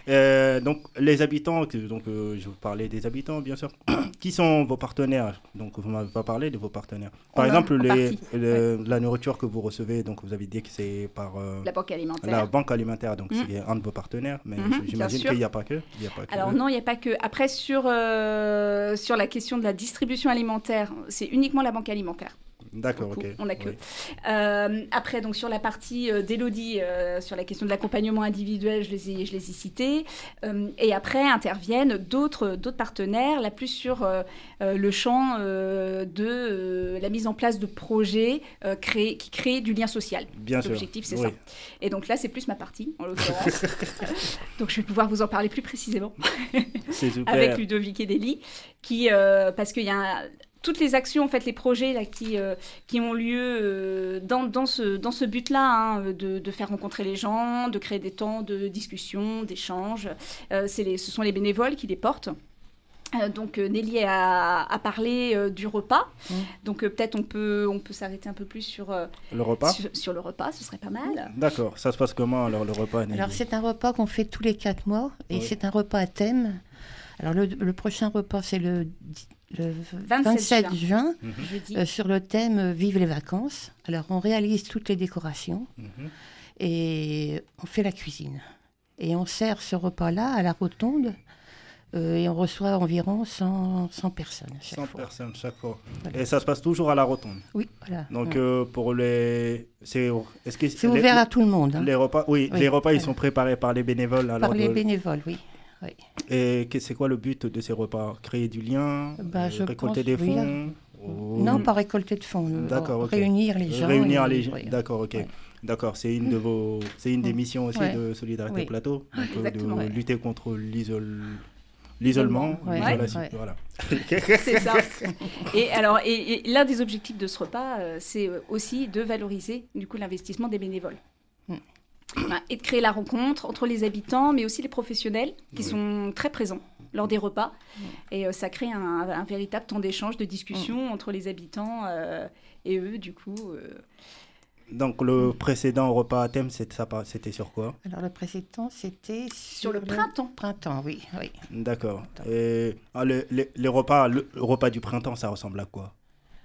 Euh, donc, les habitants, que- donc, euh, je vous parlais des habitants, bien sûr. Qui sont vos partenaires? Donc, vous ne m'avez pas parlé de vos partenaires. Par On a- exemple, en les, partie, le- la nourriture que vous recevez, donc vous avez dit que c'est par euh, La banque alimentaire. la banque alimentaire, donc Mhm. c'est un de vos partenaires, mais Mhm, bien j'imagine sûr. qu'il n'y a pas que. Il y a pas que Alors eux. non, il n'y a pas que. Après, sur, euh, sur la question de la distribution alimentaire, c'est uniquement la banque alimentaire. D'accord, Pour le ok. coup, on n'a que. Oui. Euh, après, donc sur la partie euh, d'Élodie, euh, sur la question de l'accompagnement individuel, je les ai, je les ai cités. Euh, et après interviennent d'autres, d'autres partenaires, là plus sur euh, euh, le champ euh, de euh, la mise en place de projets euh, créés, qui créent du lien social. Bien sûr, L'objectif, c'est oui. ça. Et donc là, c'est plus ma partie, en l'occurrence. Donc je vais pouvoir vous en parler plus précisément. C'est super. Avec Ludovic et Deli, qui, euh, parce qu'il y a un- toutes les actions, en fait, les projets là, qui, euh, qui ont lieu euh, dans, dans ce, dans ce but-là, hein, de, de faire rencontrer les gens, de créer des temps de discussion, d'échange. Euh, c'est les, ce sont les bénévoles qui les portent. Euh, donc euh, Nelly a, a parlé euh, du repas. Mmh. Donc euh, peut-être on peut, on peut s'arrêter un peu plus sur, euh, Le repas sur, sur le repas, ce serait pas mal. D'accord. Ça se passe comment alors le repas, Nelly? Alors, c'est un repas qu'on fait tous les quatre mois et Oui. c'est un repas à thème. Alors, le, le prochain repas, c'est le, dix- le vingt-sept vingt-sept juin, Mhm. Jeudi. euh, sur le thème euh, Vive les vacances. Alors, on réalise toutes les décorations Mhm. et on fait la cuisine. Et on sert ce repas-là à la rotonde euh, et on reçoit environ cent, cent personnes à chaque cent fois. personnes chaque fois. Voilà. Et ça se passe toujours à la rotonde. Oui, voilà. Donc Ouais. euh, pour les, c'est, est-ce que C'est les- ouvert à tout le monde, hein. Les repas, oui, Oui, les repas ils voilà. sont préparés par les bénévoles. Alors Par les de- bénévoles, oui. oui. Et que- c'est quoi le but de ces repas? Créer du lien, Bah, euh, je récolter pense, des oui, fonds ou- Non, pas récolter de fonds. euh, D'accord, ok. Réunir les gens. Réunir et- les gens. oui. D'accord, ok. Ouais. D'accord, c'est une de vos, c'est une des missions aussi Ouais. de Solidarité Oui. Plateau, donc, euh, Exactement, de ouais. lutter contre l'isol... l'isolement, Ouais. l'isolation, Ouais. voilà. C'est ça. Et alors, et, et l'un des objectifs de ce repas, euh, c'est euh, aussi de valoriser du coup l'investissement des bénévoles. Mm. Voilà, et de créer la rencontre entre les habitants, mais aussi les professionnels qui Oui. sont très présents lors des repas. Et euh, ça crée un, un véritable temps d'échange, de discussion entre les habitants euh, et eux, du coup. euh, Donc le précédent repas à thème, c'était ça pas- c'était sur quoi? Alors, le précédent, c'était sur, le printemps. Printemps, oui. oui. D'accord. Et ah, le- le- les repas, le, le repas du printemps, ça ressemble à quoi?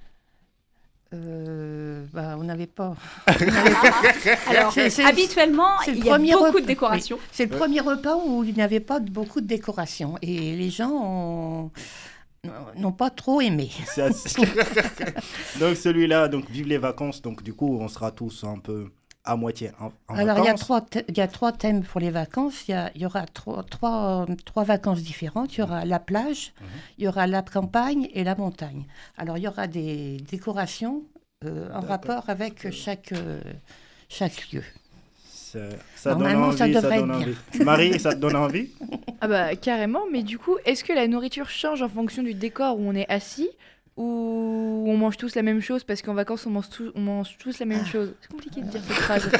Euh, bah, on n'avait pas. Alors, habituellement, c'est le il y a premier beaucoup repas- de décorations. oui. C'est le Ouais. premier repas où il n'y avait pas de- beaucoup de décorations. Et les gens ont- n'ont pas trop aimé. Ça, c'est- donc celui-là, donc vive les vacances, donc du coup on sera tous un peu à moitié en, en Alors, il y, a vacances. trois thè- il y a trois thèmes pour les vacances. Il y, a- il y aura trois, trois, trois vacances différentes. Il y aura la plage, il y aura la campagne et la montagne. Alors, il y aura des décorations euh, en D'accord. rapport avec chaque, euh, chaque lieu. Ça, ça donne Normalement, envie, ça ça, devrait donne être envie. bien. Marie, ça te donne envie? Ah bah carrément, mais du coup, est-ce que la nourriture change en fonction du décor où on est assis ou on mange tous la même chose parce qu'en vacances on mange, tous- on mange tous la même chose? C'est compliqué de dire cette phrase.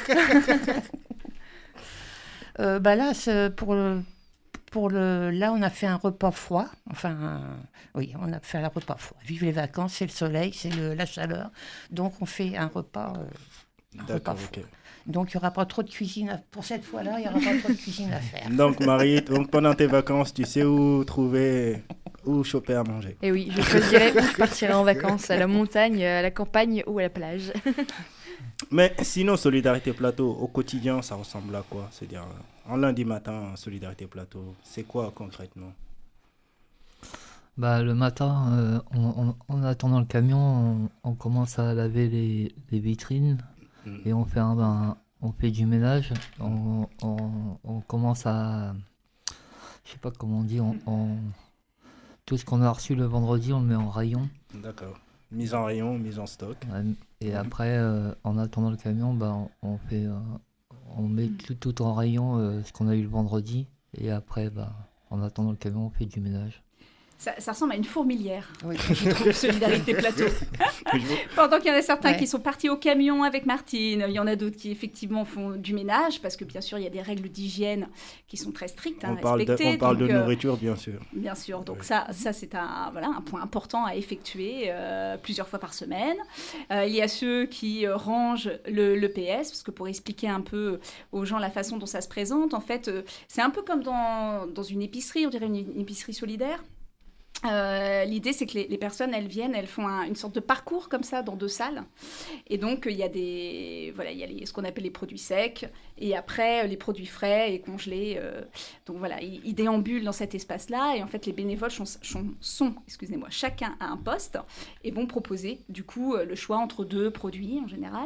Euh, bah là, c'est pour le, pour le, là, on a fait un repas froid. Enfin, un- oui, on a fait un repas froid. Vive les vacances, c'est le soleil, c'est le- la chaleur. Donc, on fait un repas, euh, un repas D'accord, froid. ok. Donc, il n'y aura pas trop de cuisine. à- Pour cette fois-là, il n'y aura pas trop de cuisine à faire. Donc Marie, donc, pendant tes vacances, tu sais où trouver, où choper à manger. Et oui, je choisirais où je partirais en vacances, à la montagne, à la campagne ou à la plage. Mais sinon, Solidarité Plateau, au quotidien, ça ressemble à quoi? C'est-à-dire, euh, en lundi matin, Solidarité Plateau, c'est quoi concrètement? Bah, le matin, euh, on- on- en attendant le camion, on, on commence à laver les, les vitrines Mm. et on fait, un, ben, on fait du ménage. On, on- on commence à. Je sais pas comment on dit. On, on- tout ce qu'on a reçu le vendredi, on le met en rayon. D'accord. Mise en rayon, mise en stock. Ouais, et Mhm. après, euh, en attendant le camion, bah, on, on fait, euh, on met tout, tout en rayon euh, ce qu'on a eu le vendredi. Et après, bah, en attendant le camion, on fait du ménage. Ça, ça ressemble à une fourmilière, oui. Je trouve, Solidarité Plateau. Pendant qu'il y en a certains ouais. qui sont partis au camion avec Martine, il y en a d'autres qui effectivement font du ménage, parce que bien sûr il y a des règles d'hygiène qui sont très strictes, hein, on parle respectées. De, on parle donc, de euh, nourriture, bien sûr. Bien sûr, donc ouais. ça, ça c'est un, voilà, un point important à effectuer euh, plusieurs fois par semaine. Euh, il y a ceux qui euh, rangent le, le P S, parce que pour expliquer un peu aux gens la façon dont ça se présente, en fait, euh, c'est un peu comme dans, dans une épicerie, on dirait une, une épicerie solidaire. Euh, l'idée, c'est que les, les personnes, elles viennent, elles font un, une sorte de parcours comme ça dans deux salles. Et donc, il y a, des, voilà, il y a les, ce qu'on appelle les produits secs et après les produits frais et congelés. Euh, donc voilà, ils, ils déambulent dans cet espace-là et en fait, les bénévoles sont, sont, sont excusez-moi, chacun à un poste et vont proposer du coup le choix entre deux produits en général.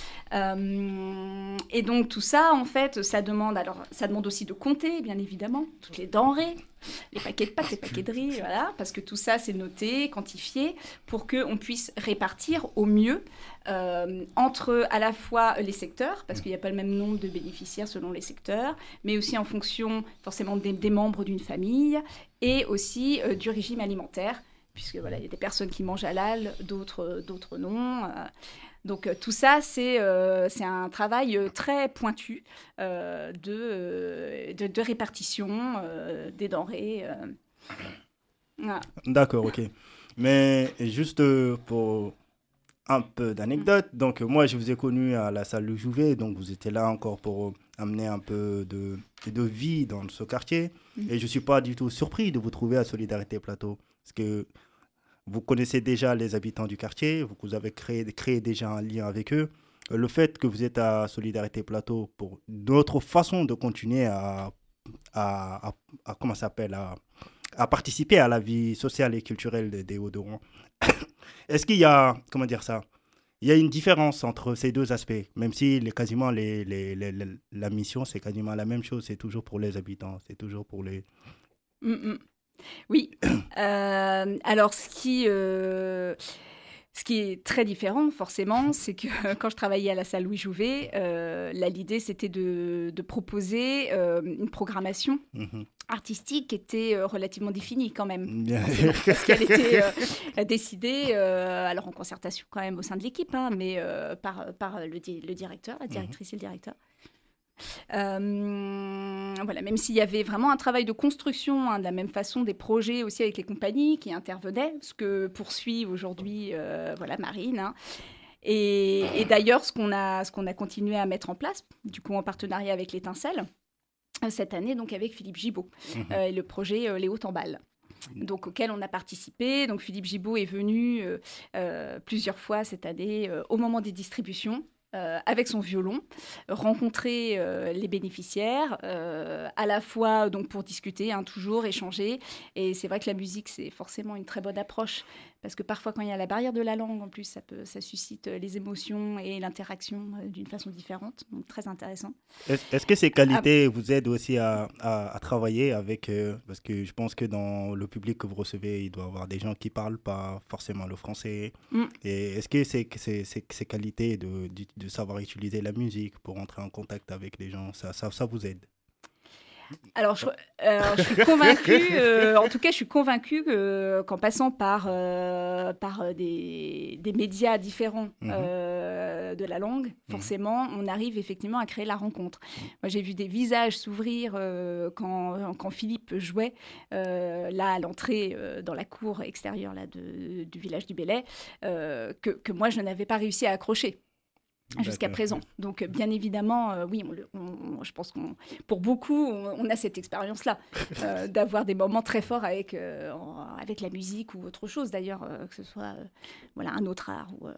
Euh, et donc, tout ça, en fait, ça demande, alors, ça demande aussi de compter, bien évidemment, toutes les denrées. Les paquets de pâtes, les paquets de riz, voilà, parce que tout ça, c'est noté, quantifié, pour qu'on puisse répartir au mieux euh, entre à la fois les secteurs, parce qu'il n'y a pas le même nombre de bénéficiaires selon les secteurs, mais aussi en fonction forcément des, des membres d'une famille, et aussi euh, du régime alimentaire, puisque voilà, il y a des personnes qui mangent halal, d'autres, d'autres non. Euh, Donc euh, tout ça, c'est, euh, c'est un travail euh, très pointu euh, de, euh, de, de répartition euh, des denrées. Euh. Voilà. D'accord, ok. Mais juste euh, pour un peu d'anecdote, mmh. donc moi je vous ai connu à la salle du Jouvet, donc vous étiez là encore pour amener un peu de, de vie dans ce quartier. Mmh. Et je ne suis pas du tout surpris de vous trouver à Solidarité Plateau, parce que vous connaissez déjà les habitants du quartier, vous avez créé, créé déjà un lien avec eux. Le fait que vous êtes à Solidarité Plateau pour notre façon de continuer à, à, à, à comment ça s'appelle, à, à participer à la vie sociale et culturelle des, des Hauts-de-Rouen. Est-ce qu'il y a, comment dire ça, il y a une différence entre ces deux aspects, même si les, quasiment les, les, les, les, la mission, c'est quasiment la même chose, c'est toujours pour les habitants, c'est toujours pour les... Mm-mm. Oui. Euh, alors, ce qui, euh, ce qui est très différent, forcément, c'est que quand je travaillais à la salle Louis Jouvet, euh, là, l'idée, c'était de, de proposer euh, une programmation mm-hmm. artistique qui était euh, relativement définie quand même. Parce qu'elle était euh, décidée, euh, alors en concertation quand même au sein de l'équipe, hein, mais euh, par, par le, di- le directeur, la directrice mm-hmm. et le directeur. Euh, voilà, même s'il y avait vraiment un travail de construction, hein, de la même façon des projets aussi avec les compagnies qui intervenaient, ce que poursuit aujourd'hui euh, voilà, Marine. Hein. Et, et d'ailleurs, ce qu'on a, ce qu'on a continué à mettre en place, du coup en partenariat avec l'Étincelle, cette année, donc avec Philippe Gibault, mmh. euh, et le projet euh, Les Hautes en Balles. Donc, auquel on a participé. Donc, Philippe Gibault est venu euh, euh, plusieurs fois cette année euh, au moment des distributions. Euh, avec son violon, rencontrer euh, les bénéficiaires, euh, à la fois donc, pour discuter, hein, toujours échanger. Et c'est vrai que la musique, c'est forcément une très bonne approche, parce que parfois, quand il y a la barrière de la langue, en plus, ça, peut, ça suscite les émotions et l'interaction euh, d'une façon différente. Donc, très intéressant. Est-ce, est-ce que ces qualités ah, vous aident aussi à, à, à travailler avec... Euh, parce que je pense que dans le public que vous recevez, il doit y avoir des gens qui ne parlent pas forcément le français. Mm. Et est-ce que ces, ces, ces, ces qualités de, de, de savoir utiliser la musique pour entrer en contact avec les gens, ça, ça, ça vous aide? Alors, je, euh, je suis convaincue, euh, en tout cas, je suis convaincue que, qu'en passant par, euh, par des, des médias différents mmh. euh, de la langue, forcément, mmh. on arrive effectivement à créer la rencontre. Mmh. Moi, j'ai vu des visages s'ouvrir euh, quand, quand Philippe jouait, euh, là, à l'entrée, euh, dans la cour extérieure là, de, du village du Bellay, euh, que, que moi, je n'avais pas réussi à accrocher. Jusqu'à présent. Donc, bien évidemment, euh, oui, on, on, je pense que pour beaucoup, on, on a cette expérience-là, euh, d'avoir des moments très forts avec, euh, en, avec la musique ou autre chose, d'ailleurs, euh, que ce soit euh, voilà, un autre art. Ou, euh...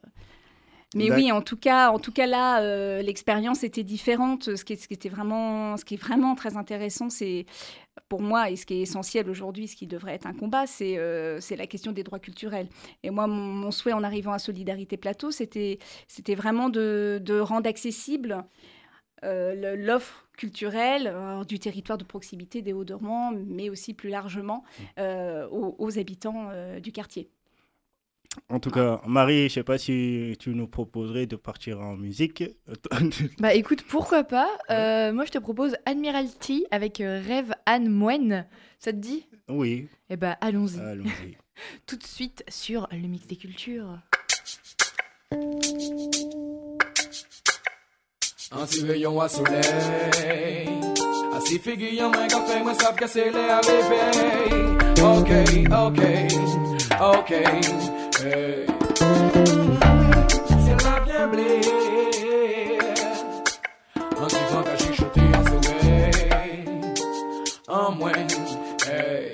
Mais oui, en tout cas, en tout cas là, euh, l'expérience était différente. Ce qui, est, ce, qui était vraiment, ce qui est vraiment très intéressant, c'est pour moi, et ce qui est essentiel aujourd'hui, ce qui devrait être un combat, c'est, euh, c'est la question des droits culturels. Et moi, mon, mon souhait en arrivant à Solidarité Plateau, c'était, c'était vraiment de, de rendre accessible euh, l'offre culturelle euh, du territoire de proximité des Hauts-de-Rouen, mais aussi plus largement euh, aux, aux habitants euh, du quartier. En tout cas, Marie, je sais pas si tu nous proposerais de partir en musique. Bah écoute, pourquoi pas. Euh, moi, je te propose Admiralty avec euh, Rêve Anne Moine. Ça te dit? Oui. Eh bah allons-y. Allons-y. Tout de suite sur le mix des cultures. Anti rayon à soleil, assis figure moi café moi savent que c'est les à bébé. Ok, ok, ok. Hey. C'est la bien blé. Anti vent à chichoter à soleil. En moins, hey.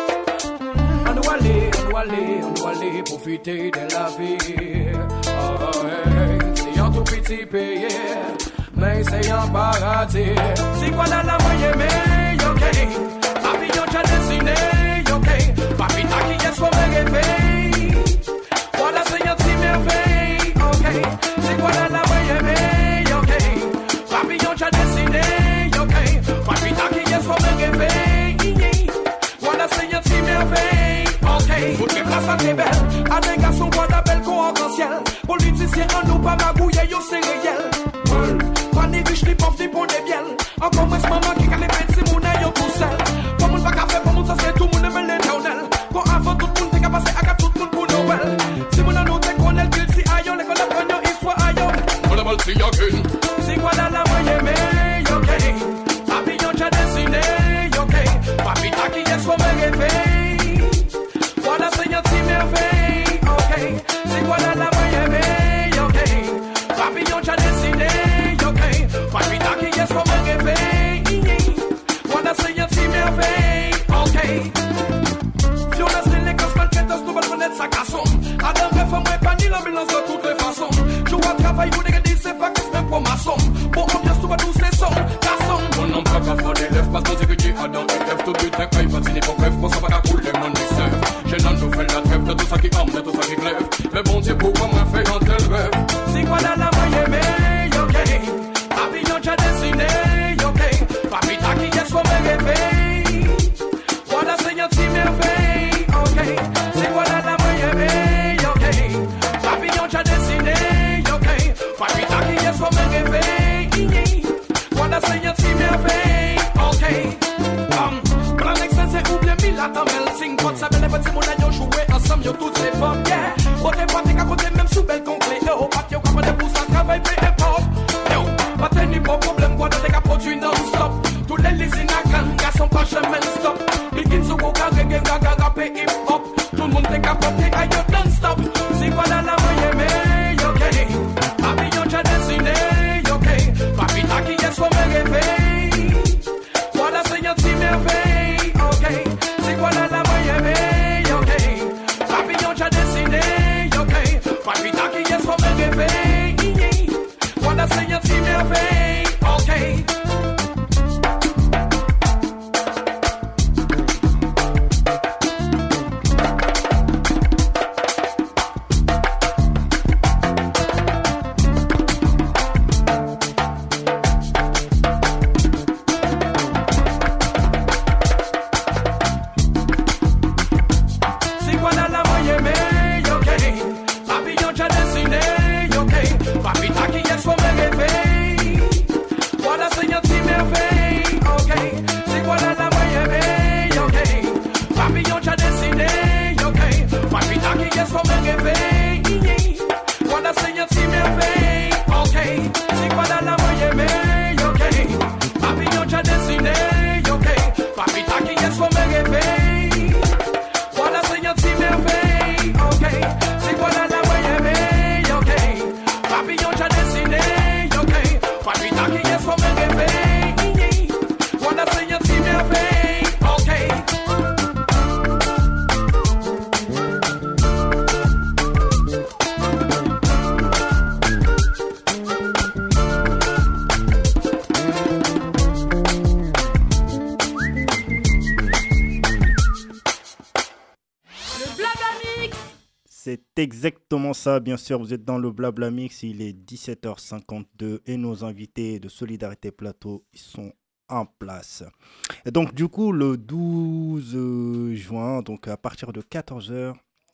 On doit aller, on doit aller, on doit aller profiter de la vie. Oh, hey. C'est un tout petit pays. Mais c'est un paradis. C'est quoi la la moyenne, mais ok. Papillon j'ai dessiné, ok. Papita qui est soit rêvé. Voilà c'est un petit merveille, ok. C'est quoi la la moyenne, mais ok. Papillon j'ai dessiné, ok. Papita qui est soit rêvé. Voilà c'est un petit merveille, ok. Toutes les places à tes belles. À des garçons quoi d'appel qu'on en ciel. Politiciens en nous pas magouiller, yo c'est réel. Pas ni riche, ni pauvre, ni pour des bielles. Encore moins ce maman qui a les bêtes, c'est mon aïe tout seul. Pour mon bac à faire, pour mon ça c'est tout le monde aime l'éternel. Quand avant tout le monde t'es qu'à passer à tout le monde pour Noël. Si mon anneau t'es qu'on est qu'il si aïe, l'école apprend une histoire aïe. On a mal si y'a c'est quoi la la moyenne, mais ok. Papillon j'ai dessiné, ok. Papita qui est soit rêvé. Voilà c'est un petit merveille, ok. C'est quoi la la moyenne, mais ok. Papillon j'ai dessiné. Papita qui est soit rêvé. Voilà c'est un petit merveille, ok. Fiona c'est les casques maltraitances, nous allons connaître sa casson. Adam réforme pas ni l'ambulance de toutes les façons. Je vois travail, vous dégagez, c'est pas qu'est-ce même pour maçon. Bon ambiance, tout va tous ces sons, garçon. Mon nom pas qu'à faire des lèvres, parce que c'est que tu as dans les lèvres. Tout putain, quand il va signer pour crève, pour ça va qu'à couler mon mixeur. J'ai dans nous fait la trêve de tout ça qui arme, de tout ça qui glaive. Mais bon Dieu, pourquoi moi fait un tel rêve? C'est quoi la la moyenne, mais ok. Papillon j'ai dessiné, ok. Papita qui est soit rêvé. Voilà c'est un petit merveille, ok. C'est voilà la moyenne, ok. Papillon j'ai dessiné, ok. Papita qui est soit rêvé. Voilà c'est un petit merveille, ok. Um, Plan excellent c'est oublié mille à ta melting pot. Ça belle les petits moulins jouer ensemble, yo toutes ces femmes, yeah. Côté pratique à côté même sous belle conclé. Yo, patio comme des pouces à travail, peu importe. Pas tenir pas problème, quoi de tes produits non-stop. Tous les lésines à grand gars sont pas jamais stop. Begin to go carré, gaga, rapé, hip-hop. Tout le monde t'es capoté, aïe, non-stop. C'est quoi la la moyenne, mais ok. Papillon j'ai dessiné, ok. Papita qui est soit rêvé. Voilà c'est un petit merveille, ok. C'est quoi la la moyenne, mais ok. Papillon j'ai dessiné, ok. Papita qui est soit rêvé. Voilà c'est un petit merveille, ok. C'est voilà la moyenne, mais ok. Papillon j'ai dessiné, ok. Papita qui est soit rêvé. Voilà c'est un petit merveille, ok. C'est voilà la moyenne, ok. Papillon j'ai dessiné, ok. Papita qui est soit rêvé. Voilà c'est un petit merveille, ok. C'est voilà la moyenne, ok. Papillon j'ai dessiné, ok. Papita qui est soit rêvé. Voilà c'est un petit merveille, ok. C'est voilà la moyenne, ok. Papillon j'ai dessiné, ok. Papita qui est soit rêvé. Voilà c'est un petit merveille, ok. C'est exactement ça, bien sûr, vous êtes dans le Blabla Mix, il est dix-sept heures cinquante-deux et nos invités de Solidarité Plateau, ils sont en place. Et donc du coup, le douze juin, donc à partir de quatorze heures,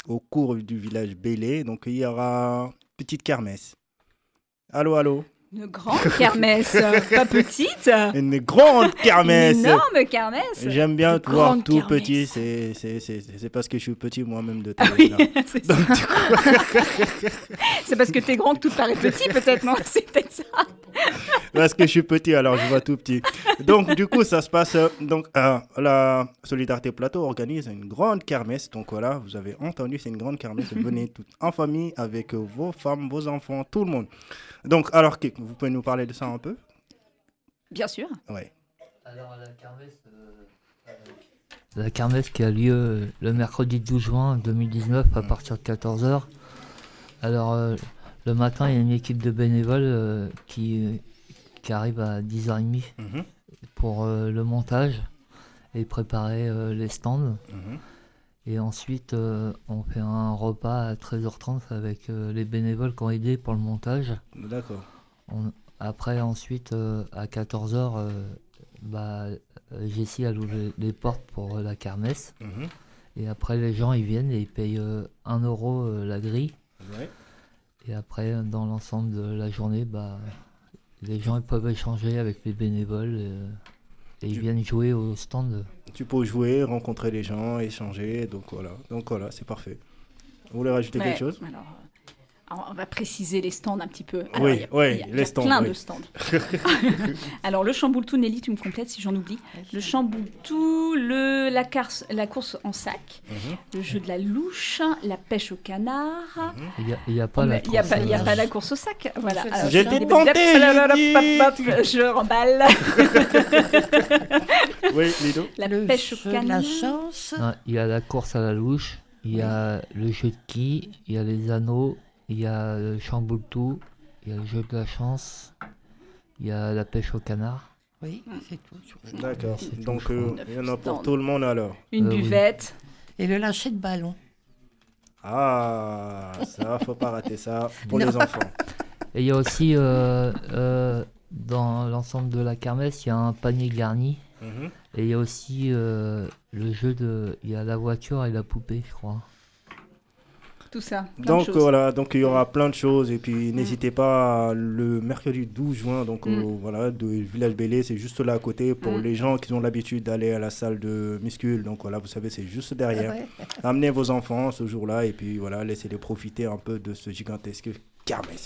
au cours du village Bélé. Donc il y aura une petite kermesse. Allô, allô. Une grande kermesse, pas petite. Une grande kermesse. Une énorme kermesse. J'aime bien Une te voir grande tout kermesse. petit. C'est, c'est, c'est, c'est parce que je suis petit moi-même de taille. Ah oui, là. c'est Donc, ça. du coup- C'est parce que t'es grand que tout te paraît petit, peut-être, non? C'est peut-être ça. Parce que je suis petit, alors je vois tout petit. Donc, du coup, ça se passe. euh, Donc, euh, la Solidarité Plateau organise une grande kermesse. Donc, voilà, vous avez entendu, c'est une grande kermesse. Venez toutes en famille avec euh, vos femmes, vos enfants, tout le monde. Donc, alors, Kik, vous pouvez nous parler de ça un peu? Bien sûr. Ouais. Alors, la kermesse, euh, la kermesse qui a lieu euh, le mercredi douze juin deux mille dix-neuf à partir de quatorze heures. Alors, euh, le matin, il y a une équipe de bénévoles euh, qui, euh, qui arrive à dix heures trente Mhm. pour euh, le montage et préparer euh, les stands. Mhm. Et ensuite, euh, on fait un repas à treize heures trente avec euh, les bénévoles qui ont aidé pour le montage. D'accord. On- après, ensuite, euh, à quatorze heures, euh, bah, euh, Jessie a ouvert les portes pour euh, la kermesse. Mhm. Et après, les gens, ils viennent et ils payent euh, un euro euh, la grille. Ouais. Et après, dans l'ensemble de la journée, bah, les gens ils peuvent échanger avec les bénévoles euh, et ils viennent jouer au stand. Tu peux jouer, rencontrer les gens, échanger. Donc, voilà. Donc, voilà, c'est parfait. Vous voulez rajouter Ouais, quelque chose? alors, euh, alors, on va préciser les stands un petit peu. Alors, Oui, il y a- oui, il y a- il y a les stands, plein oui. de stands. Alors, le chamboultou, Nelly, tu me complètes si j'en oublie. Le chamboultou, le, la, carse- la course en sac, Mhm. le jeu de la louche, la pêche au canard. Il n'y a, il y a pas la Il n'y a, course pas- il y a à- pas la course au sac. Voilà. Alors, J'étais je- tenté, j'ai Je remballe. Oui, Lido. La Le pêche au jeu de la canard. chance. Non, il y a la course à la louche, il y a le jeu de quilles, il y a les anneaux, il y a le chamboultou, il y a le jeu de la chance, il y a la pêche au canard. Oui, c'est tout. D'accord. C'est tout, Donc, je crois. euh, il y en a pour tout le monde alors. Une Euh, oui. buvette. Et le lâcher de ballon. Ah, ça, faut pas rater ça pour Non. les enfants. Et il y a aussi, euh, euh, dans l'ensemble de la kermesse, il y a un panier garni. Mhm. Et il y a aussi euh, le jeu de... Il y a la voiture et la poupée, je crois. Tout ça. plein de Donc choses. voilà, donc il y aura plein de choses et puis n'hésitez pas le mercredi douze juin donc Mm. au- voilà de Village Bélé, c'est juste là à côté pour Mm. les gens qui ont l'habitude d'aller à la salle de muscule. Donc voilà, vous savez, c'est juste derrière. Ah ouais. Amenez vos enfants ce jour-là et puis voilà, laissez-les profiter un peu de ce gigantesque kermesse.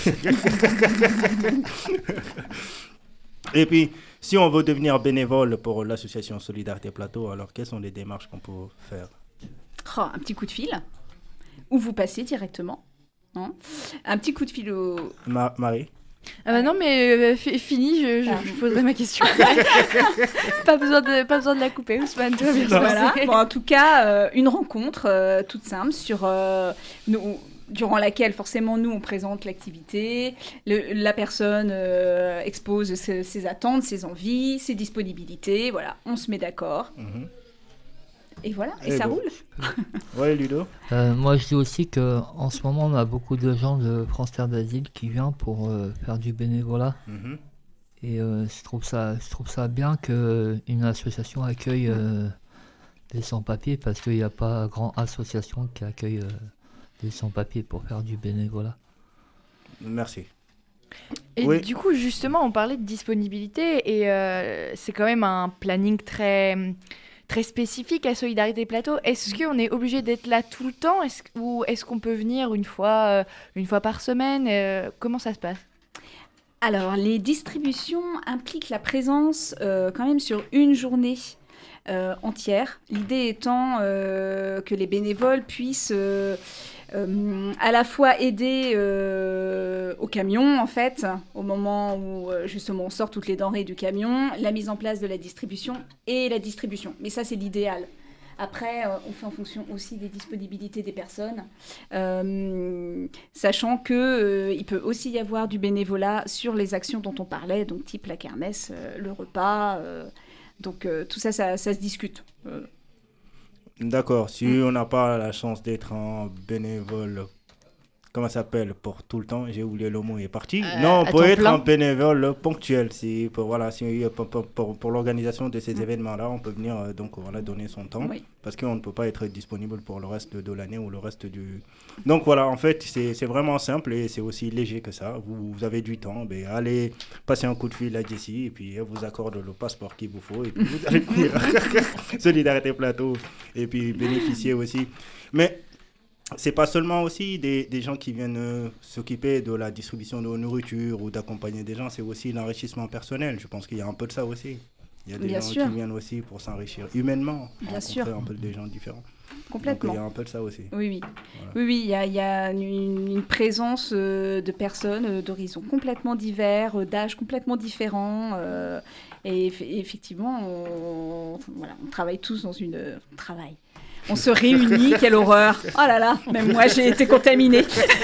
Et puis, si on veut devenir bénévole pour l'association Solidarité Plateau, alors quelles sont les démarches qu'on peut faire? Oh, un petit coup de fil. Ou vous passez directement. hein. Un petit coup de fil au... Ma- Marie? Ah bah non, mais euh, fi- fini, je, je, Ah. je poserai ma question. pas, besoin de, pas besoin de la couper, Ousmane, tout va bien se Voilà. passer. Bon, en tout cas, euh, une rencontre euh, toute simple sur euh, nous, durant laquelle forcément nous on présente l'activité, le- la personne euh, expose ses, ses attentes, ses envies, ses disponibilités. Voilà, on se met d'accord. Mhm. Et voilà, et, Et ça bon. roule. Ouais, Ludo? Euh, moi, je dis aussi qu'en ce moment, on a beaucoup de gens de France Terre d'Asile qui viennent pour euh, faire du bénévolat. Mhm. Et euh, je, trouve ça, je trouve ça bien qu'une association accueille euh, des sans-papiers parce qu'il n'y a pas grande association qui accueille euh, des sans-papiers pour faire du bénévolat. Merci. Et Oui. du coup, justement, on parlait de disponibilité et euh, c'est quand même un planning très, très spécifique à Solidarité Plateau. Est-ce qu'on est obligé d'être là tout le temps est-ce, ou est-ce qu'on peut venir une fois, euh, une fois par semaine euh, Comment ça se passe? Alors, les distributions impliquent la présence euh, quand même sur une journée euh, entière. L'idée étant euh, que les bénévoles puissent euh, euh, à la fois aider euh, au camion, en fait, au moment où euh, justement on sort toutes les denrées du camion, la mise en place de la distribution et la distribution. Mais ça, c'est l'idéal. Après, euh, on fait en fonction aussi des disponibilités des personnes, euh, sachant que euh, il peut aussi y avoir du bénévolat sur les actions dont on parlait, donc type la kermesse, euh, le repas. euh, donc euh, tout ça, ça, ça se discute. Euh, D'accord. Si on n'a pas la chance d'être un bénévole comment ça s'appelle, pour tout le temps, j'ai oublié le mot, il est parti. Euh, non, à pour temps être plein. un bénévole ponctuel, c'est pour, voilà, si, pour, pour, pour, pour l'organisation de ces Mm. événements-là, on peut venir euh, donc voilà, donner son temps, Oui. parce qu'on ne peut pas être disponible pour le reste de l'année ou le reste du... Donc voilà, en fait, c'est c'est vraiment simple et c'est aussi léger que ça. Vous, vous avez du temps, ben, allez passer un coup de fil à Jessie et puis elle vous accorde le passeport qu'il vous faut et puis vous allez venir Solidarité Plateau et puis bénéficier aussi. Mais c'est pas seulement aussi des, des gens qui viennent euh, s'occuper de la distribution de nourriture ou d'accompagner des gens, c'est aussi l'enrichissement personnel. Je pense qu'il y a un peu de ça aussi. Il y a des Bien gens sûr. qui viennent aussi pour s'enrichir humainement, Bien rencontrer sûr. un peu des gens différents. Complètement. Donc il y a un peu de ça aussi. Oui, oui. Voilà. Oui, oui, il y a, il y a une, une présence euh, de personnes euh, d'horizons complètement divers, euh, d'âges complètement différents. euh, et eff- effectivement, on, voilà, on travaille tous dans une... euh, on travaille. On se réunit, quelle horreur. Oh là là, même moi j'ai été contaminée.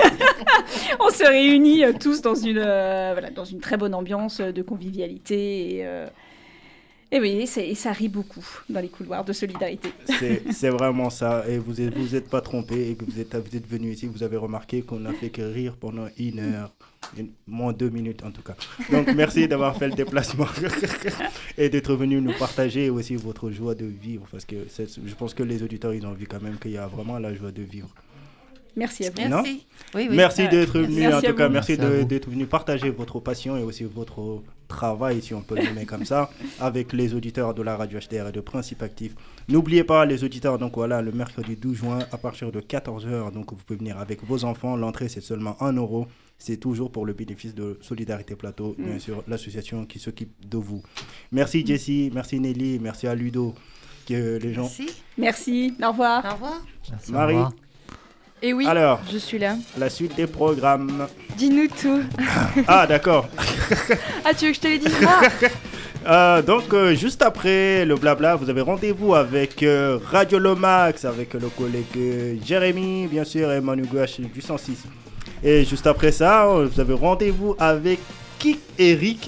On se réunit euh, tous dans une, euh, voilà, dans une très bonne ambiance euh, de convivialité. Et, euh, et oui, c'est- et ça rit beaucoup dans les couloirs de solidarité. C'est c'est vraiment ça. Et vous êtes, vous êtes pas trompé et que vous êtes, vous êtes venu ici, vous avez remarqué qu'on n'a fait que rire pendant une heure, une- moins deux minutes en tout cas. Donc merci d'avoir fait le déplacement et d'être venu nous partager aussi votre joie de vivre parce que c'est- je pense que les auditeurs ils ont vu quand même qu'il y a vraiment la joie de vivre. Merci à vous. Non Oui, oui. Merci Ouais. d'être venu, Merci en à tout cas, vous. merci, Merci à de- vous. d'être venu partager votre passion et aussi votre travail, si on peut le nommer comme ça, avec les auditeurs de la radio H D R et de Principe Actif. N'oubliez pas, les auditeurs, donc voilà, le mercredi douze juin, à partir de quatorze heures, donc vous pouvez venir avec vos enfants. L'entrée, c'est seulement un euro. C'est toujours pour le bénéfice de Solidarité Plateau, bien Mm. sûr, l'association qui s'occupe de vous. Merci Jessie, merci Nelly, merci à Ludo. Que les gens... Merci. Merci. Au revoir. Au revoir. Marie. Et oui, Alors, je suis là. la suite des programmes. Dis-nous tout. Ah, d'accord. Ah, tu veux que je te les dise moi Euh, donc, euh, juste après le blabla, vous avez rendez-vous avec euh, Radio Lomax, avec le collègue euh, Jérémy, bien sûr, et Manu Gouache du cent six. Et juste après ça, euh, vous avez rendez-vous avec Kik Eric.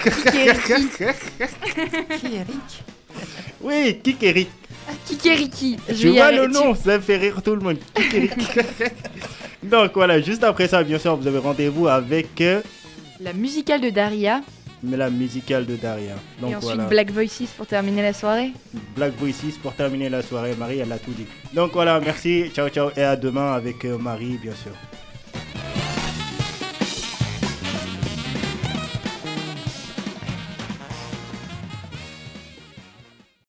Qui, Eric? Oui, Kik Eric. Kikeriki. Je Tu vais y vois arri- le tu- nom, ça fait rire tout le monde. Kik Eric. Donc voilà, juste après ça, bien sûr, vous avez rendez-vous avec euh, La musicale de Daria. la musicale de Daria. Donc et ensuite voilà. Black Voices pour terminer la soirée. Black Voices pour terminer la soirée. Marie, elle a tout dit. Donc voilà, merci, ciao ciao et à demain avec euh, Marie, bien sûr.